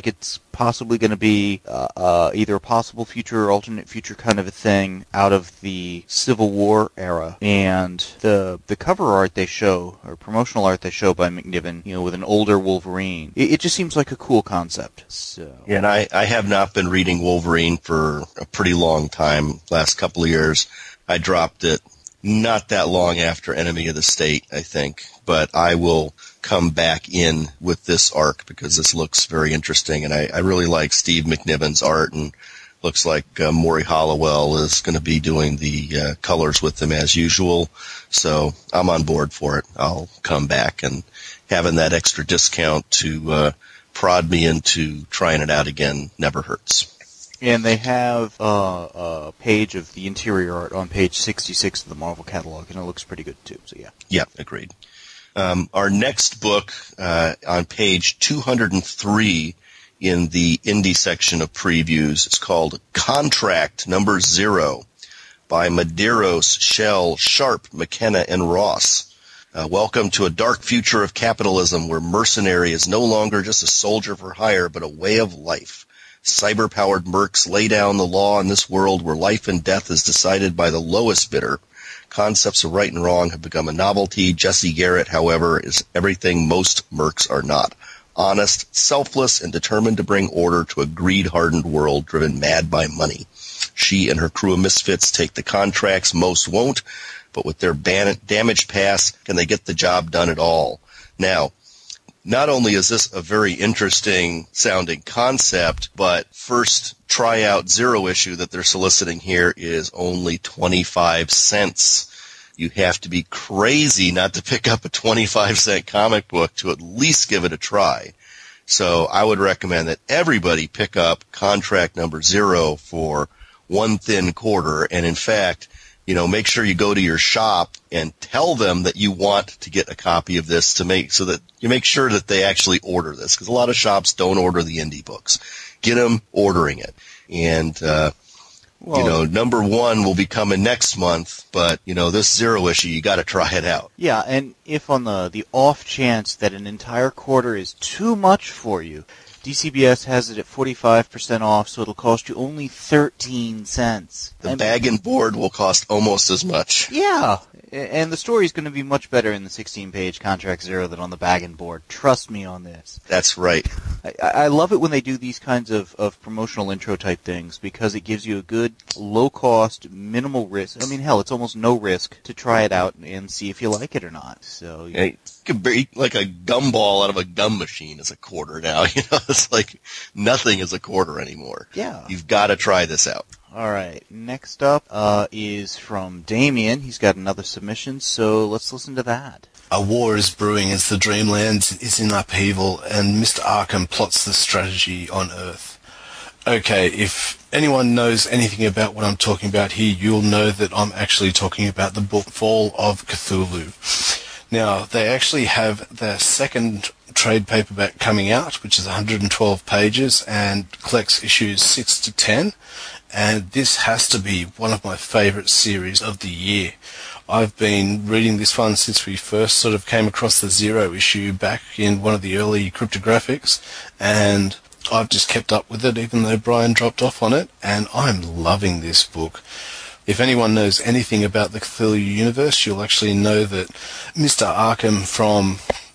possibly going to be uh, uh, either a possible future or alternate future kind of a thing out of the Civil War era. And the the cover art they show, or promotional art they show by McNiven, you know, with an older Wolverine, it, it just seems like a cool concept. So. Yeah, and I, I have not been reading Wolverine for a pretty long time, last couple of years. I dropped it not that long after Enemy of the State, I think, but I will come back in with this arc because this looks very interesting, and I, I really like Steve McNiven's art, and looks like uh, Maury Hollowell is going to be doing the uh, colors with them as usual, so I'm on board for it. I'll come back, and having that extra discount to uh, prod me into trying it out again never hurts. And they have uh, a page of the interior art on page sixty-six of the Marvel catalog, and it looks pretty good too, so yeah. Yeah, agreed. Um, our next book uh, on page two hundred three in the indie section of previews is called Contract Number Zero by Medeiros, Shell, Sharp, McKenna, and Ross. Uh, welcome to a dark future of capitalism where mercenary is no longer just a soldier for hire, but a way of life. Cyber-powered mercs lay down the law in this world where life and death is decided by the lowest bidder. Concepts of right and wrong have become a novelty. Jesse Garrett, however, is everything most mercs are not. Honest, selfless, and determined to bring order to a greed-hardened world driven mad by money. She and her crew of misfits take the contracts most won't, but with their ban- damaged past, can they get the job done at all? Now, not only is this a very interesting sounding concept, but first tryout zero issue that they're soliciting here is only twenty-five cents. You have to be crazy not to pick up a twenty-five cent comic book to at least give it a try. So I would recommend that everybody pick up Contract Number Zero for one thin quarter. And in fact, you know, make sure you go to your shop and tell them that you want to get a copy of this to make so that you make sure that they actually order this, because a lot of shops don't order the indie books. Get them ordering it. And, uh, well, you know, number one will be coming next month, but, you know, this zero issue, you got to try it out. Yeah, and if on the, the off chance that an entire quarter is too much for you, D C B S has it at forty-five percent off, so it'll cost you only thirteen cents. The and, bag and board will cost almost as much. Yeah, and the story's going to be much better in the sixteen-page Contract Zero than on the bag and board. Trust me on this. That's right. I, I love it when they do these kinds of, of promotional intro type things because it gives you a good, low-cost, minimal risk. I mean, hell, it's almost no risk to try it out and see if you like it or not. So yeah, you could be like a gumball out of a gum machine is a quarter now. You know, it's like nothing is a quarter anymore. Yeah. You've got to try this out. All right. Next up uh, is from Damien. He's got another submission, so let's listen to that. A war is brewing as the Dreamland is in upheaval, and Mister Arkham plots the strategy on Earth. Okay, if anyone knows anything about what I'm talking about here, you'll know that I'm actually talking about the book Fall of Cthulhu. Now, they actually have their second trade paperback coming out, which is one hundred twelve pages and collects issues six to ten, and this has to be one of my favourite series of the year. I've been reading this one since we first sort of came across the Zero issue back in one of the early cryptographics, and I've just kept up with it even though Brian dropped off on it, and I'm loving this book. If anyone knows anything about the Cthulhu universe, you'll actually know that Mister Arkham from,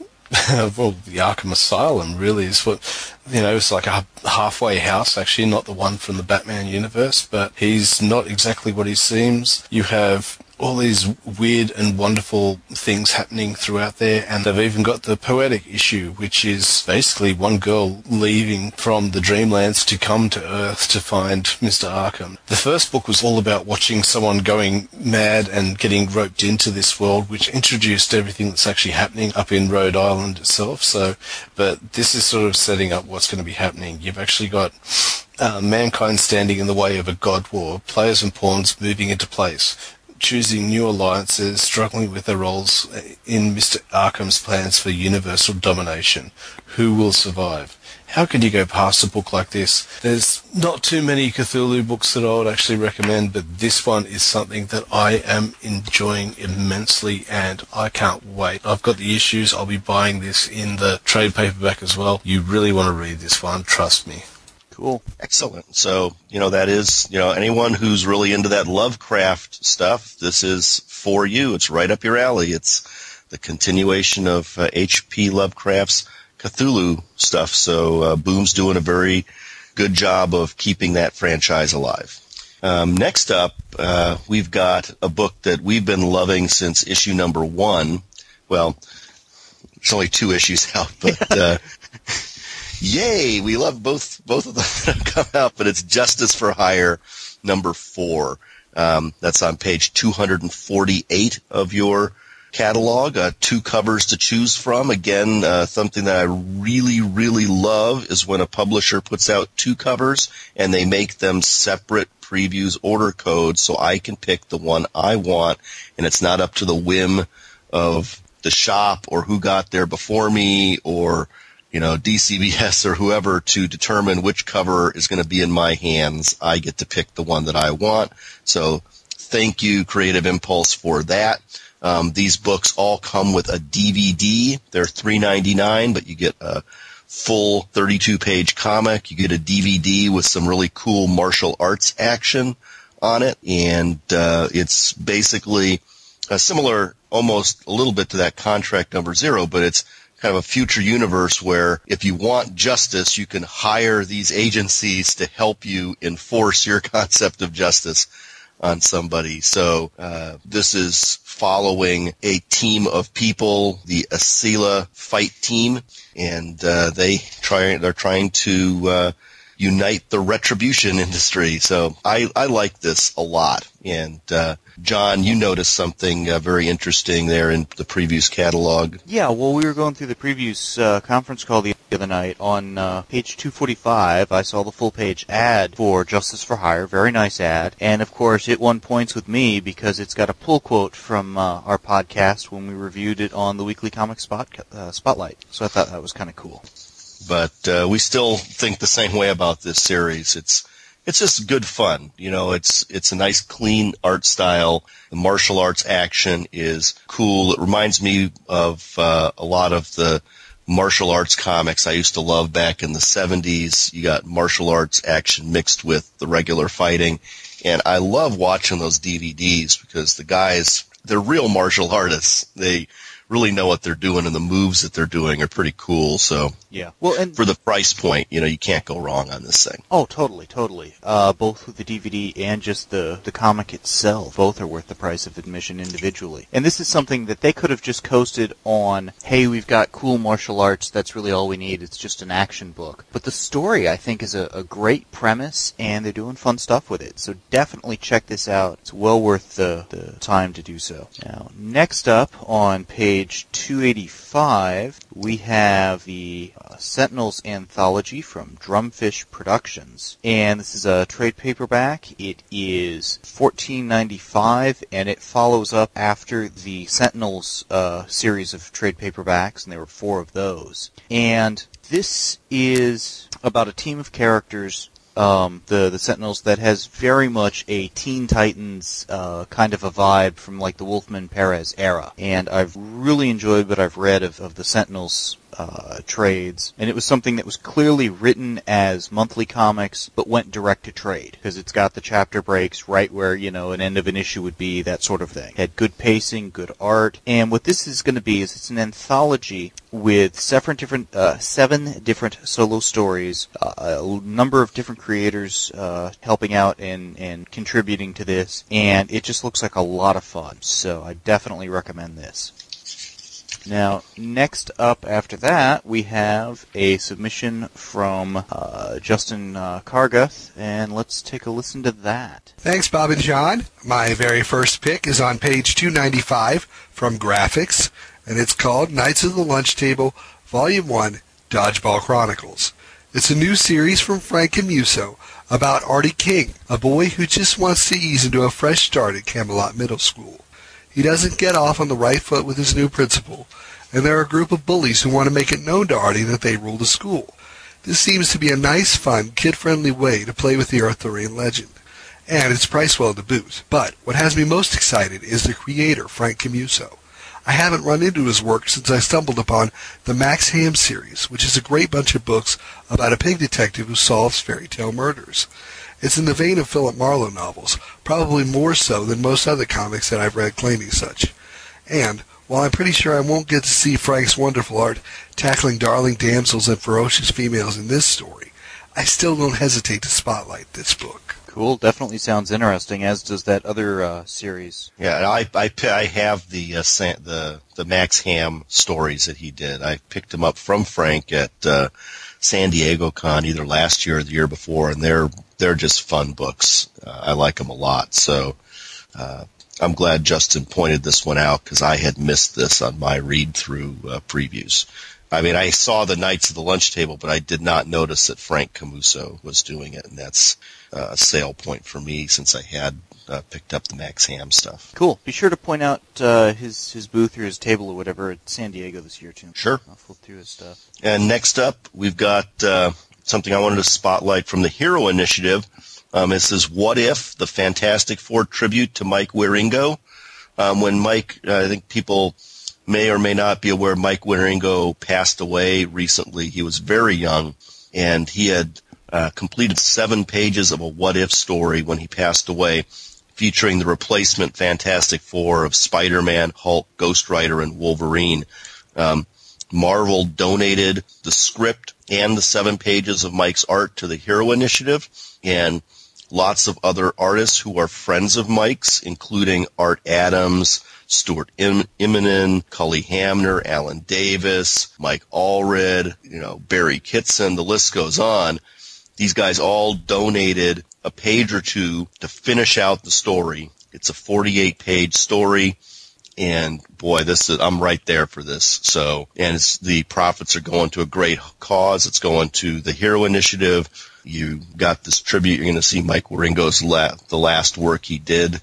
well, the Arkham Asylum really is what, you know, it's like a halfway house, actually, not the one from the Batman universe, but he's not exactly what he seems. You have all these weird and wonderful things happening throughout there, and they've even got the poetic issue, which is basically one girl leaving from the Dreamlands to come to Earth to find Mister Arkham. The first book was all about watching someone going mad and getting roped into this world, which introduced everything that's actually happening up in Rhode Island itself. So, but this is sort of setting up what's going to be happening. You've actually got uh, mankind standing in the way of a god war, players and pawns moving into place, choosing new alliances, struggling with their roles in Mister Arkham's plans for universal domination. Who will survive? How can you go past a book like this? There's not too many Cthulhu books that I would actually recommend, but this one is something that I am enjoying immensely, and I can't wait. I've got the issues. I'll be buying this in the trade paperback as well. You really want to read this one, trust me. Cool. Excellent. So, you know, that is, you know, anyone who's really into that Lovecraft stuff, this is for you. It's right up your alley. It's the continuation of uh, H P Lovecraft's Cthulhu stuff. So uh, Boom's doing a very good job of keeping that franchise alive. Um, next up, uh, we've got a book that we've been loving since issue number one. Well, there's only two issues out, but uh, yay, we love both both of them that have come out, but it's Justice for Hire number four. Um, that's on page two forty-eight of your catalog. Uh, two covers to choose from. Again, uh, something that I really, really love is when a publisher puts out two covers and they make them separate previews order codes so I can pick the one I want, and it's not up to the whim of the shop or who got there before me or, you know, D C B S or whoever to determine which cover is going to be in my hands. I get to pick the one that I want. So thank you, Creative Impulse, for that. Um, these books all come with a D V D. They're three ninety-nine, but you get a full thirty-two page comic. You get a D V D with some really cool martial arts action on it, and uh, it's basically a similar, almost a little bit to that Contract Number Zero, but it's kind of a future universe where if you want justice, you can hire these agencies to help you enforce your concept of justice on somebody. So uh, this is following a team of people, the Asila fight team, and uh, they try they're trying to uh, unite the retribution industry. So I, I like this a lot. And uh, John, you noticed something uh, very interesting there in the previews catalog. Yeah, well, we were going through the previews uh, conference call the other night. On uh, page two forty-five, I saw the full-page ad for Justice for Hire. Very nice ad. And, of course, it won points with me because it's got a pull quote from uh, our podcast when we reviewed it on the Weekly Comic Spot uh, Spotlight. So I thought that was kind of cool. But uh, we still think the same way about this series. It's It's just good fun. You know, it's it's a nice, clean art style. The martial arts action is cool. It reminds me of uh, a lot of the martial arts comics I used to love back in the seventies. You got martial arts action mixed with the regular fighting. And I love watching those D V Ds because the guys, they're real martial artists. They really know what they're doing, and the moves that they're doing are pretty cool. So yeah, well, and for the price point, you know, you can't go wrong on this thing. Oh, totally, totally. Uh, both with the D V D and just the the comic itself, both are worth the price of admission individually. And this is something that they could have just coasted on. Hey, we've got cool martial arts. That's really all we need. It's just an action book. But the story, I think, is a, a great premise, and they're doing fun stuff with it. So definitely check this out. It's well worth the the time to do so. Now, next up on page Page two eighty-five, we have the uh, Sentinels Anthology from Drumfish Productions. And this is a trade paperback. It is fourteen ninety-five, and it follows up after the Sentinels uh, series of trade paperbacks, and there were four of those. And this is about a team of characters, Um, the the Sentinels, that has very much a Teen Titans uh, kind of a vibe from like the Wolfman Perez era, and I've really enjoyed what I've read of, of the Sentinels uh, trades, and it was something that was clearly written as monthly comics, but went direct to trade, because it's got the chapter breaks right where, you know, an end of an issue would be, that sort of thing. It had good pacing, good art, and what this is going to be is it's an anthology with seven different, uh, seven different solo stories, uh, a number of different creators uh, helping out and, and contributing to this, and it just looks like a lot of fun, so I definitely recommend this. Now, next up after that, we have a submission from uh, Justin uh, Carguth, and let's take a listen to that. Thanks, Bob and John. My very first pick is on page two ninety-five from Graphics, and it's called Knights of the Lunch Table, Volume one, Dodgeball Chronicles. It's a new series from Frank Camuso about Artie King, a boy who just wants to ease into a fresh start at Camelot Middle School. He doesn't get off on the right foot with his new principal, and there are a group of bullies who want to make it known to Artie that they rule the school. This seems to be a nice, fun, kid-friendly way to play with the Arthurian legend. And it's priced well to boot. But what has me most excited is the creator, Frank Camuso. I haven't run into his work since I stumbled upon the Max Ham series, which is a great bunch of books about a pig detective who solves fairy tale murders. It's in the vein of Philip Marlowe novels, probably more so than most other comics that I've read claiming such. And, while I'm pretty sure I won't get to see Frank's wonderful art tackling darling damsels and ferocious females in this story, I still don't hesitate to spotlight this book. Cool. Definitely sounds interesting, as does that other uh, series. Yeah, I, I, I have the, uh, the the Max Ham stories that he did. I picked them up from Frank at uh, San Diego Con either last year or the year before, and they're they're just fun books. Uh, I like them a lot. So uh, I'm glad Justin pointed this one out because I had missed this on my read-through uh, previews. I mean, I saw the Knights of the Lunch Table, but I did not notice that Frank Camuso was doing it, and that's uh, a sale point for me since I had uh, picked up the Max Ham stuff. Cool. Be sure to point out uh, his his booth or his table or whatever at San Diego this year, too. Sure. I'll flip through his stuff. And next up, we've got uh, something I wanted to spotlight from the Hero Initiative. Um, this is What If, the Fantastic Four tribute to Mike Wieringo. Um, when Mike, uh, I think people may or may not be aware, Mike Wieringo passed away recently. He was very young, and he had uh, completed seven pages of a What If story when he passed away, featuring the replacement Fantastic Four of Spider-Man, Hulk, Ghost Rider, and Wolverine. Um, Marvel donated the script and the seven pages of Mike's art to the Hero Initiative, and lots of other artists who are friends of Mike's, including Art Adams, Stuart Im- Immonen, Cully Hamner, Alan Davis, Mike Allred, you know, Barry Kitson, the list goes on. These guys all donated a page or two to finish out the story. It's a forty-eight page story, and boy, this is, I'm right there for this. So, and it's, the profits are going to a great cause. It's going to the Hero Initiative. You got this tribute. You're going to see Mike Wieringo's la- the last work he did,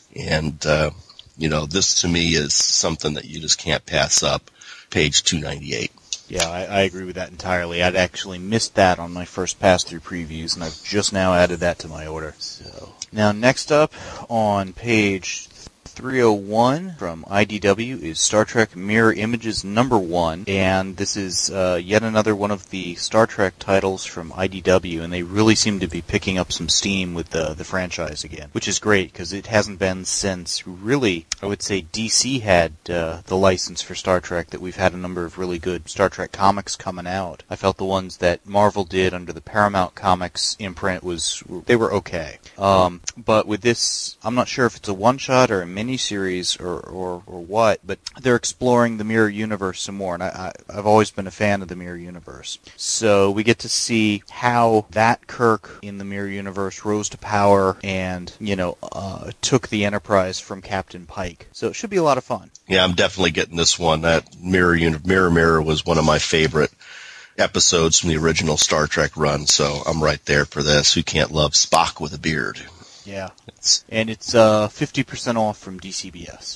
and uh, you know, this to me is something that you just can't pass up. Page two ninety-eight. Yeah, I, I agree with that entirely. I'd actually missed that on my first pass-through previews, and I've just now added that to my order. So now, next up on page three oh one from I D W is Star Trek Mirror Images number one, and this is uh, yet another one of the Star Trek titles from I D W, and they really seem to be picking up some steam with the, the franchise again, which is great because it hasn't been since, really, I would say D C had uh, the license for Star Trek that we've had a number of really good Star Trek comics coming out. I felt the ones that Marvel did under the Paramount Comics imprint was, they were okay. Um, but with this, I'm not sure if it's a one-shot or a miniseries or, or, or what, but they're exploring the Mirror Universe some more, and I, I, I've always been a fan of the Mirror Universe. So we get to see how that Kirk in the Mirror Universe rose to power and, you know, uh, took the Enterprise from Captain Pike. So it should be a lot of fun. Yeah, I'm definitely getting this one. That Mirror Uni- Mirror Mirror was one of my favorite episodes from the original Star Trek run, so I'm right there for this. Who can't love Spock with a beard? Yeah, it's, and it's uh, fifty percent off from D C B S.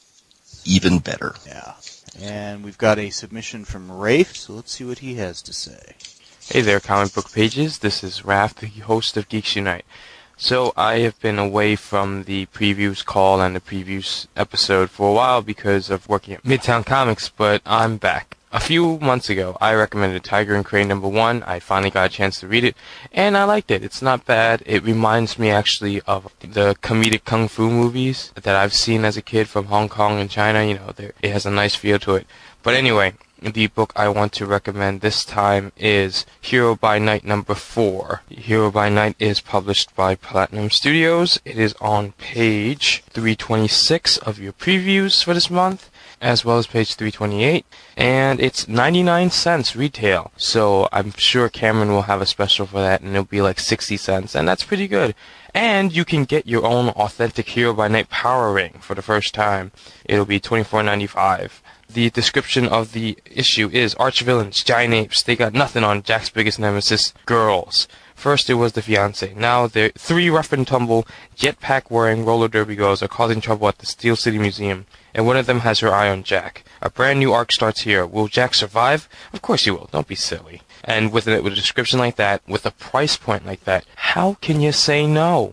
Even better. Yeah, and we've got a submission from Rafe, so let's see what he has to say. Hey there, Comic Book Pages. This is Raph, the host of Geeks Unite. So I have been away from the previews call and the previews episode for a while because of working at Midtown Comics, but I'm back. A few months ago, I recommended Tiger and Crane number one. I finally got a chance to read it, and I liked it. It's not bad. It reminds me actually of the comedic kung fu movies that I've seen as a kid from Hong Kong and China. You know, it has a nice feel to it. But anyway, the book I want to recommend this time is Hero by Night number four. Hero by Night is published by Platinum Studios. It is on page three twenty-six of your previews for this month, as well as page three twenty-eight, and it's ninety-nine cents retail. So I'm sure Cameron will have a special for that, and it'll be like sixty cents, and that's pretty good. And you can get your own authentic Hero by Night power ring for the first time. It'll be twenty-four ninety-five. The description of the issue is arch-villains, giant apes. They got nothing on Jack's biggest nemesis, girls. First it was the fiancé. Now they're three rough-and-tumble, jetpack-wearing roller derby girls are causing trouble at the Steel City Museum, and one of them has her eye on Jack. A brand new arc starts here. Will Jack survive? Of course he will. Don't be silly. And with a, with a description like that, with a price point like that, how can you say no?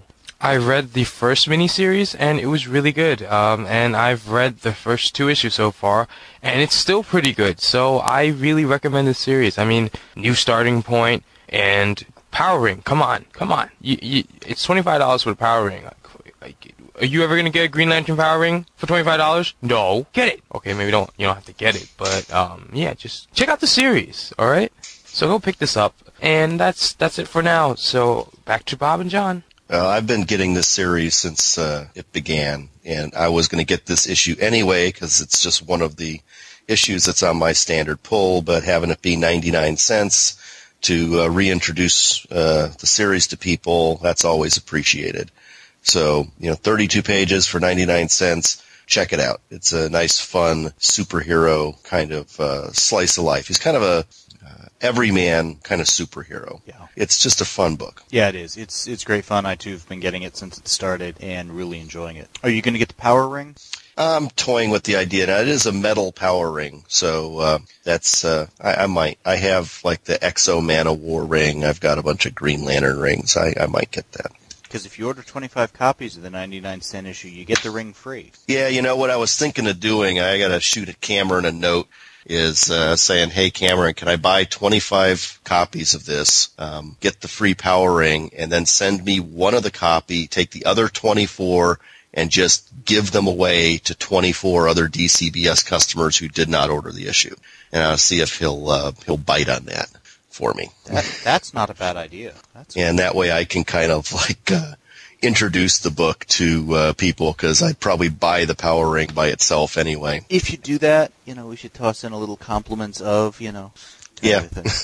I read the first miniseries, and it was really good. Um, and I've read the first two issues so far, and it's still pretty good. So I really recommend the series. I mean, new starting point and Power Ring. Come on, come on. You, you, it's twenty-five dollars for the Power Ring. Like, like, are you ever gonna get a Green Lantern Power Ring for twenty-five dollars? No. Get it. Okay, maybe don't. You don't have to get it, but um, yeah, just check out the series. All right. So go pick this up, and that's that's it for now. So back to Bob and John. Uh, I've been getting this series since uh, it began, and I was going to get this issue anyway because it's just one of the issues that's on my standard pull, but having it be ninety-nine cents to uh, reintroduce uh, the series to people, that's always appreciated. So, you know, thirty-two pages for ninety-nine cents. Check it out. It's a nice, fun superhero kind of uh, slice of life. He's kind of a uh, everyman kind of superhero. Yeah. It's just a fun book. Yeah, it is. It's it's great fun. I, too, have been getting it since it started and really enjoying it. Are you going to get the Power Ring? I'm toying with the idea. Now, it is a metal Power Ring, so uh, that's uh, I, I might. I have, like, the Exo Mana War ring. I've got a bunch of Green Lantern rings. I, I might get that. Because if you order twenty-five copies of the ninety-nine cent issue, you get the ring free. Yeah, you know what I was thinking of doing? I got to shoot at Cameron a note. Is uh, saying, hey, Cameron, can I buy twenty-five copies of this, um, get the free Power Ring, and then send me one of the copy, take the other twenty-four, and just give them away to twenty-four other D C B S customers who did not order the issue. And I'll see if he'll uh, he'll bite on that for me. That, that's not a bad idea. That's and that way I can kind of like uh, introduce the book to uh, people, because I'd probably buy the Power Ring by itself anyway. If you do that, you know, we should toss in a little compliments of, you know. Yeah.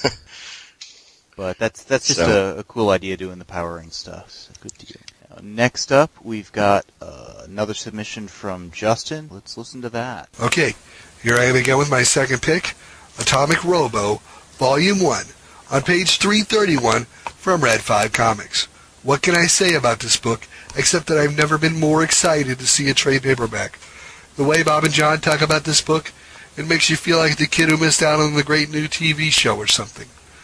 But that's that's just So. a, a cool idea, doing the Power Ring stuff. So good deal. Now, next up, we've got uh, another submission from Justin. Let's listen to that. Okay, here I am again with my second pick, Atomic Robo, Volume one, on page three thirty-one from Red five Comics. What can I say about this book, except that I've never been more excited to see a trade paperback. The way Bob and John talk about this book, it makes you feel like the kid who missed out on the great new T V show or something.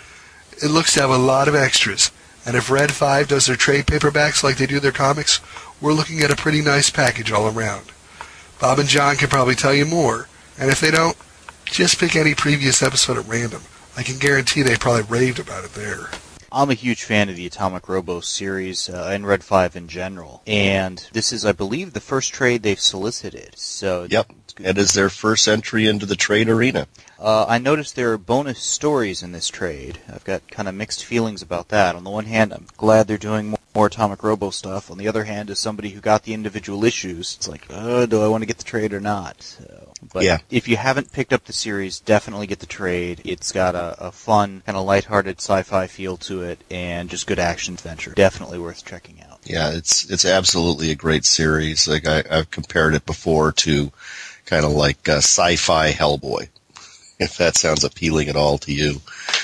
It looks to have a lot of extras, and if Red five does their trade paperbacks like they do their comics, we're looking at a pretty nice package all around. Bob and John can probably tell you more, and if they don't, just pick any previous episode at random. I can guarantee they probably raved about it there. I'm a huge fan of the Atomic Robo series uh, and Red five in general. And this is, I believe, the first trade they've solicited. So Yep, it is their first entry into the trade arena. Uh, I noticed there are bonus stories in this trade. I've got kind of mixed feelings about that. On the one hand, I'm glad they're doing more, more Atomic Robo stuff. On the other hand, as somebody who got the individual issues, it's like, oh, do I want to get the trade or not? So, but Yeah. if you haven't picked up the series, definitely get the trade. It's got a, a fun, kind of lighthearted sci-fi feel to it, and just good action adventure. Definitely worth checking out. Yeah, it's it's absolutely a great series. Like I, I've compared it before to kind of like uh, sci-fi Hellboy. If that sounds appealing at all to you,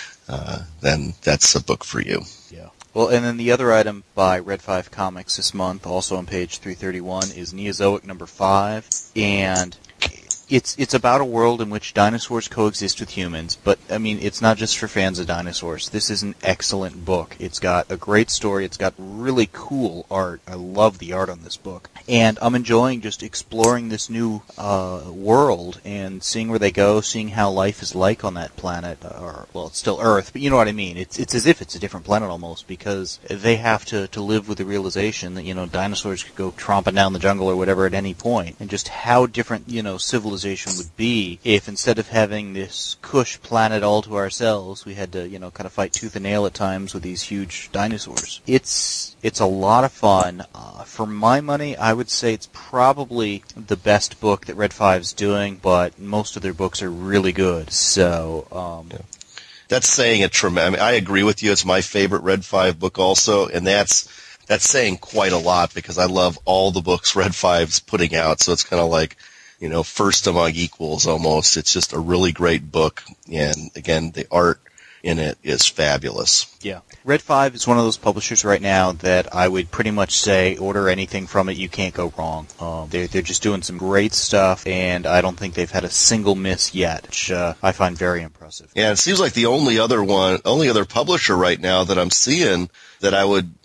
uh, then that's a book for you. Yeah. Well, and then the other item by Red five Comics this month, also on page three thirty-one, is Neozoic number five, and it's it's about a world in which dinosaurs coexist with humans, but, I mean, it's not just for fans of dinosaurs. This is an excellent book. It's got a great story. It's got really cool art. I love the art on this book. And I'm enjoying just exploring this new uh, world and seeing where they go, seeing how life is like on that planet. Or, well, it's still Earth, but you know what I mean. It's it's as if it's a different planet almost, because they have to, to live with the realization that, you know, dinosaurs could go tromping down the jungle or whatever at any point, and just how different, you know, civilization would be if instead of having this cush planet all to ourselves, we had to, you know, kind of fight tooth and nail at times with these huge dinosaurs. It's it's a lot of fun. Uh, for my money, I would say it's probably the best book that Red five's doing, but most of their books are really good. So, um, Yeah. That's saying a tremendous. I mean, I agree with you. It's my favorite Red five book also, and that's that's saying quite a lot, because I love all the books Red five's putting out. So it's kind of like, you know, first among equals almost. It's just a really great book, and again, the art in it is fabulous. Yeah. Red five is one of those publishers right now that I would pretty much say order anything from it, you can't go wrong. Um, they're, they're just doing some great stuff, and I don't think they've had a single miss yet, which uh, I find very impressive. Yeah, it seems like the only other one, only other publisher right now that I'm seeing that I would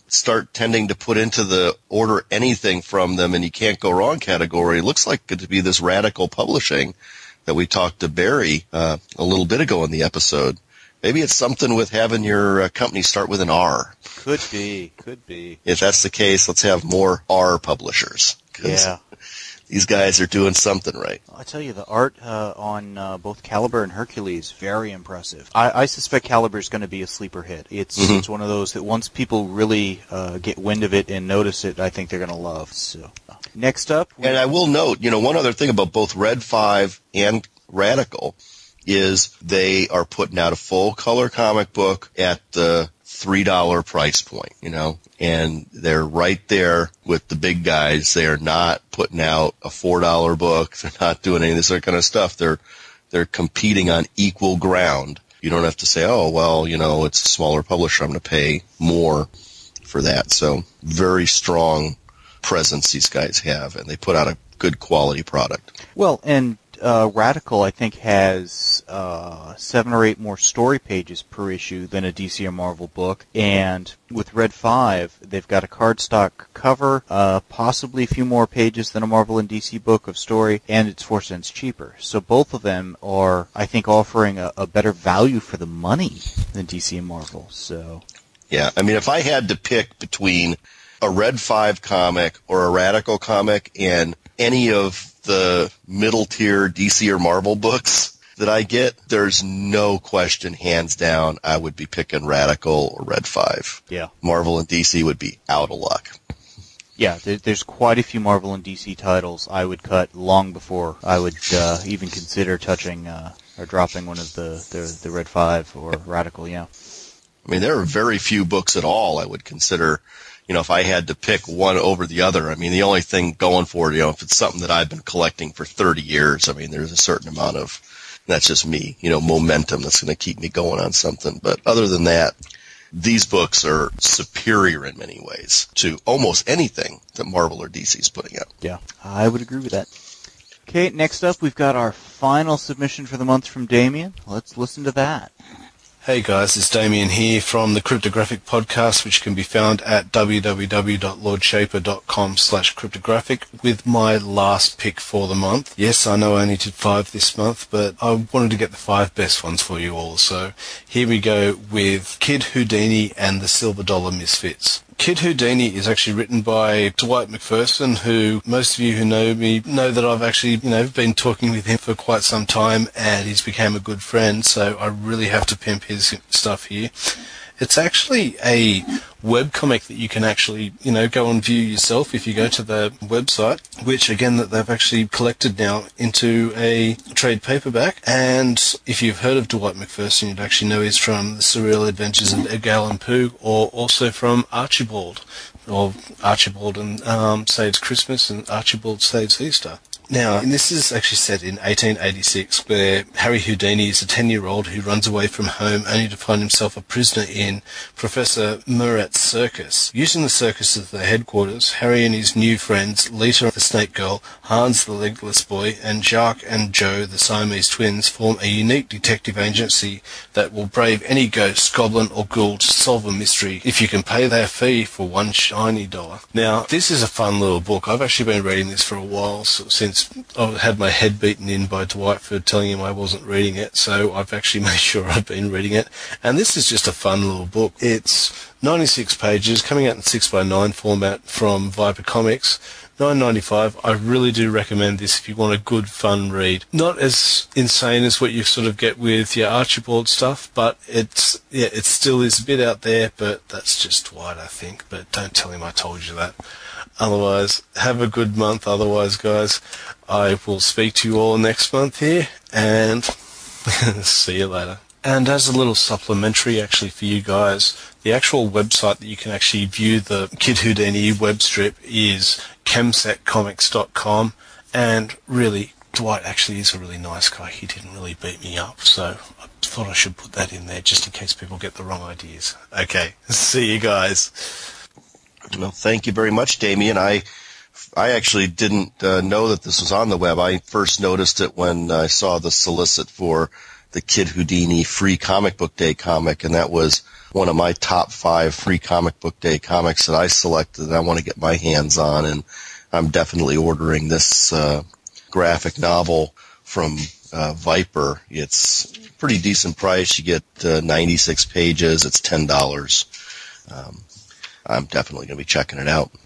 start tending to put into the order anything from them and you can't go wrong category, it looks like it to be this Radical Publishing that we talked to Barry uh, a little bit ago in the episode. Maybe it's something with having your uh, company start with an R. Could be, could be. If that's the case, let's have more R publishers. Yeah. These guys are doing something right. I tell you, the art uh, on uh, both Caliber and Hercules, very impressive. I, I suspect Caliber is going to be a sleeper hit. It's mm-hmm. it's one of those that once people really uh, get wind of it and notice it, I think they're going to love. So, uh, next up, and I will note, you know, one other thing about both Red five and Radical is they are putting out a full color comic book at the three dollar price point, you know, and they're right there with the big guys. They are not putting out a four dollar book. They're not doing any of this kind of stuff. They're, they're competing on equal ground. You don't have to say, oh, well, you know, it's a smaller publisher. I'm going to pay more for that. So very strong presence these guys have, and they put out a good quality product. Well, and Uh, Radical, I think, has uh, seven or eight more story pages per issue than a D C or Marvel book. And with Red five, they've got a cardstock cover, uh, possibly a few more pages than a Marvel and D C book of story, and it's four cents cheaper. So both of them are, I think, offering a, a better value for the money than D C and Marvel. So, yeah, I mean, if I had to pick between a Red five comic or a Radical comic and any of the middle tier D C or Marvel books that I get, there's no question, hands down, I would be picking Radical or Red five. Yeah. Marvel and D C would be out of luck. Yeah, there, there's quite a few Marvel and D C titles I would cut long before I would uh, even consider touching uh, or dropping one of the, the, the Red five or Radical, yeah. I mean, there are very few books at all I would consider, you know, if I had to pick one over the other. I mean, the only thing going for it, you know, if it's something that I've been collecting for thirty years, I mean, there's a certain amount of, that's just me, you know, momentum that's going to keep me going on something. But other than that, these books are superior in many ways to almost anything that Marvel or D C is putting out. Yeah, I would agree with that. Okay, next up, we've got our final submission for the month from Damien. Let's listen to that. Hey guys, it's Damien here from the Cryptographic Podcast, which can be found at w w w dot lord shaper dot com slash cryptographic, with my last pick for the month. Yes, I know I only did five this month, but I wanted to get the five best ones for you all. So here we go with Kid Houdini and the Silver Dollar Misfits. Kid Houdini is actually written by Dwight McPherson, who most of you who know me know that I've actually, you know, been talking with him for quite some time, and he's become a good friend, so I really have to pimp his stuff here. It's actually a webcomic that you can actually, you know, go and view yourself if you go to the website, which, again, that they've actually collected now into a trade paperback. And if you've heard of Dwight McPherson, you'd actually know he's from The Surreal Adventures of Edgar Allan Poe, or also from Archibald, or Archibald and um, Saves Christmas and Archibald Saves Easter. Now, this is actually set in eighteen eighty-six, where Harry Houdini is a ten-year-old who runs away from home only to find himself a prisoner in Professor Murat's circus. Using the circus as their headquarters, Harry and his new friends, Lita the Snake Girl, Hans the Legless Boy, and Jacques and Joe the Siamese twins, form a unique detective agency that will brave any ghost, goblin, or ghoul to solve a mystery if you can pay their fee for one shiny dollar. Now, this is a fun little book. I've actually been reading this for a while, since I had my head beaten in by Dwight for telling him I wasn't reading it, so I've actually made sure I've been reading it. And this is just a fun little book. It's ninety-six pages, coming out in six by nine format from Viper Comics. nine ninety-five. I really do recommend this if you want a good, fun read. Not as insane as what you sort of get with your Archibald stuff, but it's yeah, it still is a bit out there, but that's just Dwight, I think. But don't tell him I told you that. Otherwise, have a good month. Otherwise, guys, I will speak to you all next month here, and see you later. And as a little supplementary, actually, for you guys, the actual website that you can actually view the Kid Houdini web strip is chemset comics dot com, and really, Dwight actually is a really nice guy. He didn't really beat me up, so I thought I should put that in there just in case people get the wrong ideas. Okay, see you guys. Well, thank you very much, Damien. I, I actually didn't uh, know that this was on the web. I first noticed it when I saw the solicit for the Kid Houdini Free Comic Book Day comic, and that was one of my top five Free Comic Book Day comics that I selected that I want to get my hands on, and I'm definitely ordering this uh, graphic novel from uh, Viper. It's a pretty decent price. You get uh, ninety-six pages. It's ten dollars. Um, I'm definitely going to be checking it out.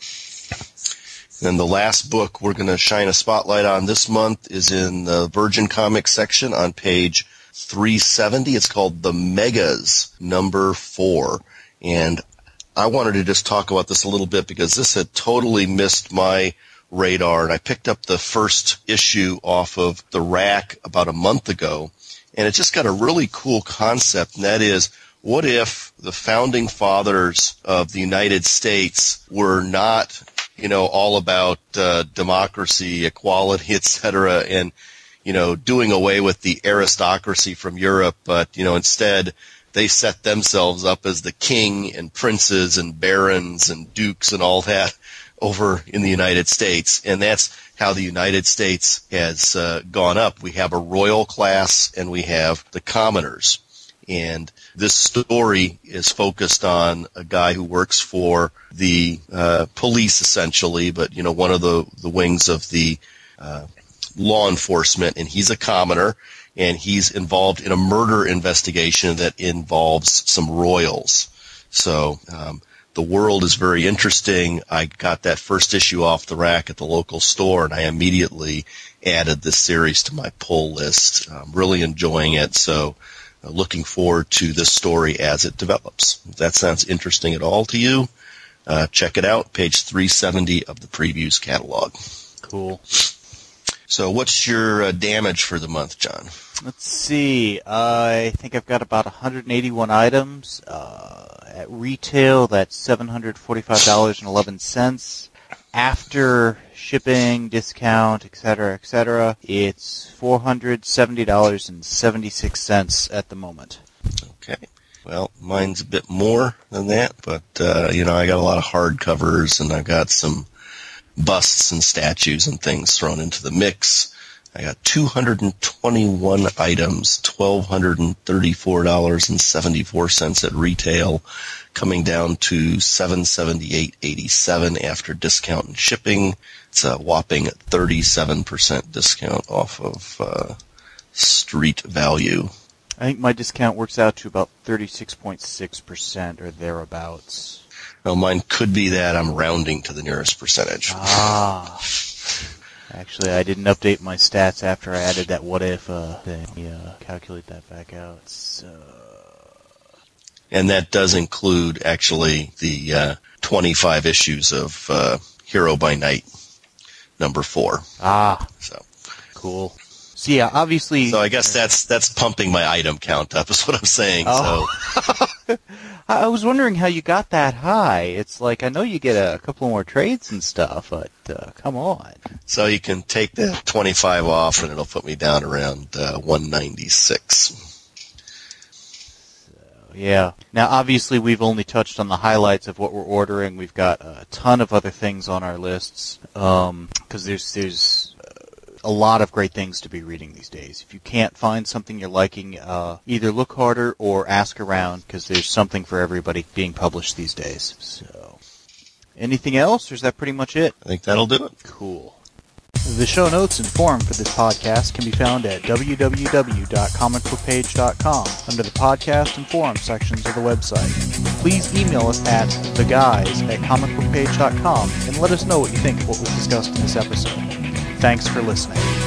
And the last book we're going to shine a spotlight on this month is in the Virgin Comics section on page three seventy. It's called The Megas, number four. And I wanted to just talk about this a little bit because this had totally missed my radar. And I picked up the first issue off of the rack about a month ago. And it just got a really cool concept, and that is, what if the founding fathers of the United States were not, you know, all about uh, democracy, equality, et cetera, and, you know, doing away with the aristocracy from Europe, but, you know, instead they set themselves up as the king and princes and barons and dukes and all that over in the United States. And that's how the United States has uh, gone up. We have a royal class and we have the commoners. And this story is focused on a guy who works for the uh, police, essentially, but, you know, one of the, the wings of the uh, law enforcement, and he's a commoner, and he's involved in a murder investigation that involves some royals. So um, the world is very interesting. I got that first issue off the rack at the local store, and I immediately added this series to my pull list. I'm really enjoying it, so uh, looking forward to this story as it develops. If that sounds interesting at all to you, uh, check it out, page three seventy of the Previews catalog. Cool. So what's your uh, damage for the month, John? Let's see. Uh, I think I've got about one hundred eighty-one items. Uh, at retail, that's seven hundred forty-five dollars and eleven cents. After shipping, discount, et cetera, et cetera, it's four hundred seventy dollars and seventy-six cents at the moment. Okay. Well, mine's a bit more than that, but, uh, you know, I got a lot of hardcovers, and I've got some busts and statues and things thrown into the mix. I got two hundred twenty-one items, one thousand two hundred thirty-four dollars and seventy-four cents at retail, coming down to seven hundred seventy-eight dollars and eighty-seven cents after discount and shipping. It's a whopping thirty-seven percent discount off of uh, street value. I think my discount works out to about thirty-six point six percent or thereabouts. Well, mine could be that. I'm rounding to the nearest percentage. Ah. Actually, I didn't update my stats after I added that what if uh, thing. Yeah, calculate that back out. So... And that does include, actually, the uh, twenty-five issues of uh, Hero by Night, number four. Ah. So cool. So, yeah, obviously... So I guess that's that's pumping my item count up, is what I'm saying. Oh. So. I was wondering how you got that high. It's like, I know you get a couple more trades and stuff, but uh, come on. So you can take the twenty-five off, and it'll put me down around uh, one ninety-six. So, yeah. Now, obviously, we've only touched on the highlights of what we're ordering. We've got a ton of other things on our lists, um, because there's there's... a lot of great things to be reading these days. If you can't find something you're liking, uh, either look harder or ask around, because there's something for everybody being published these days. So, anything else, or is that pretty much it? I think that'll do it. Cool. The show notes and forum for this podcast can be found at w w w dot comic book page dot com under the podcast and forum sections of the website. Please email us at the guys at comic book page dot com and let us know what you think of what was discussed in this episode. Thanks for listening.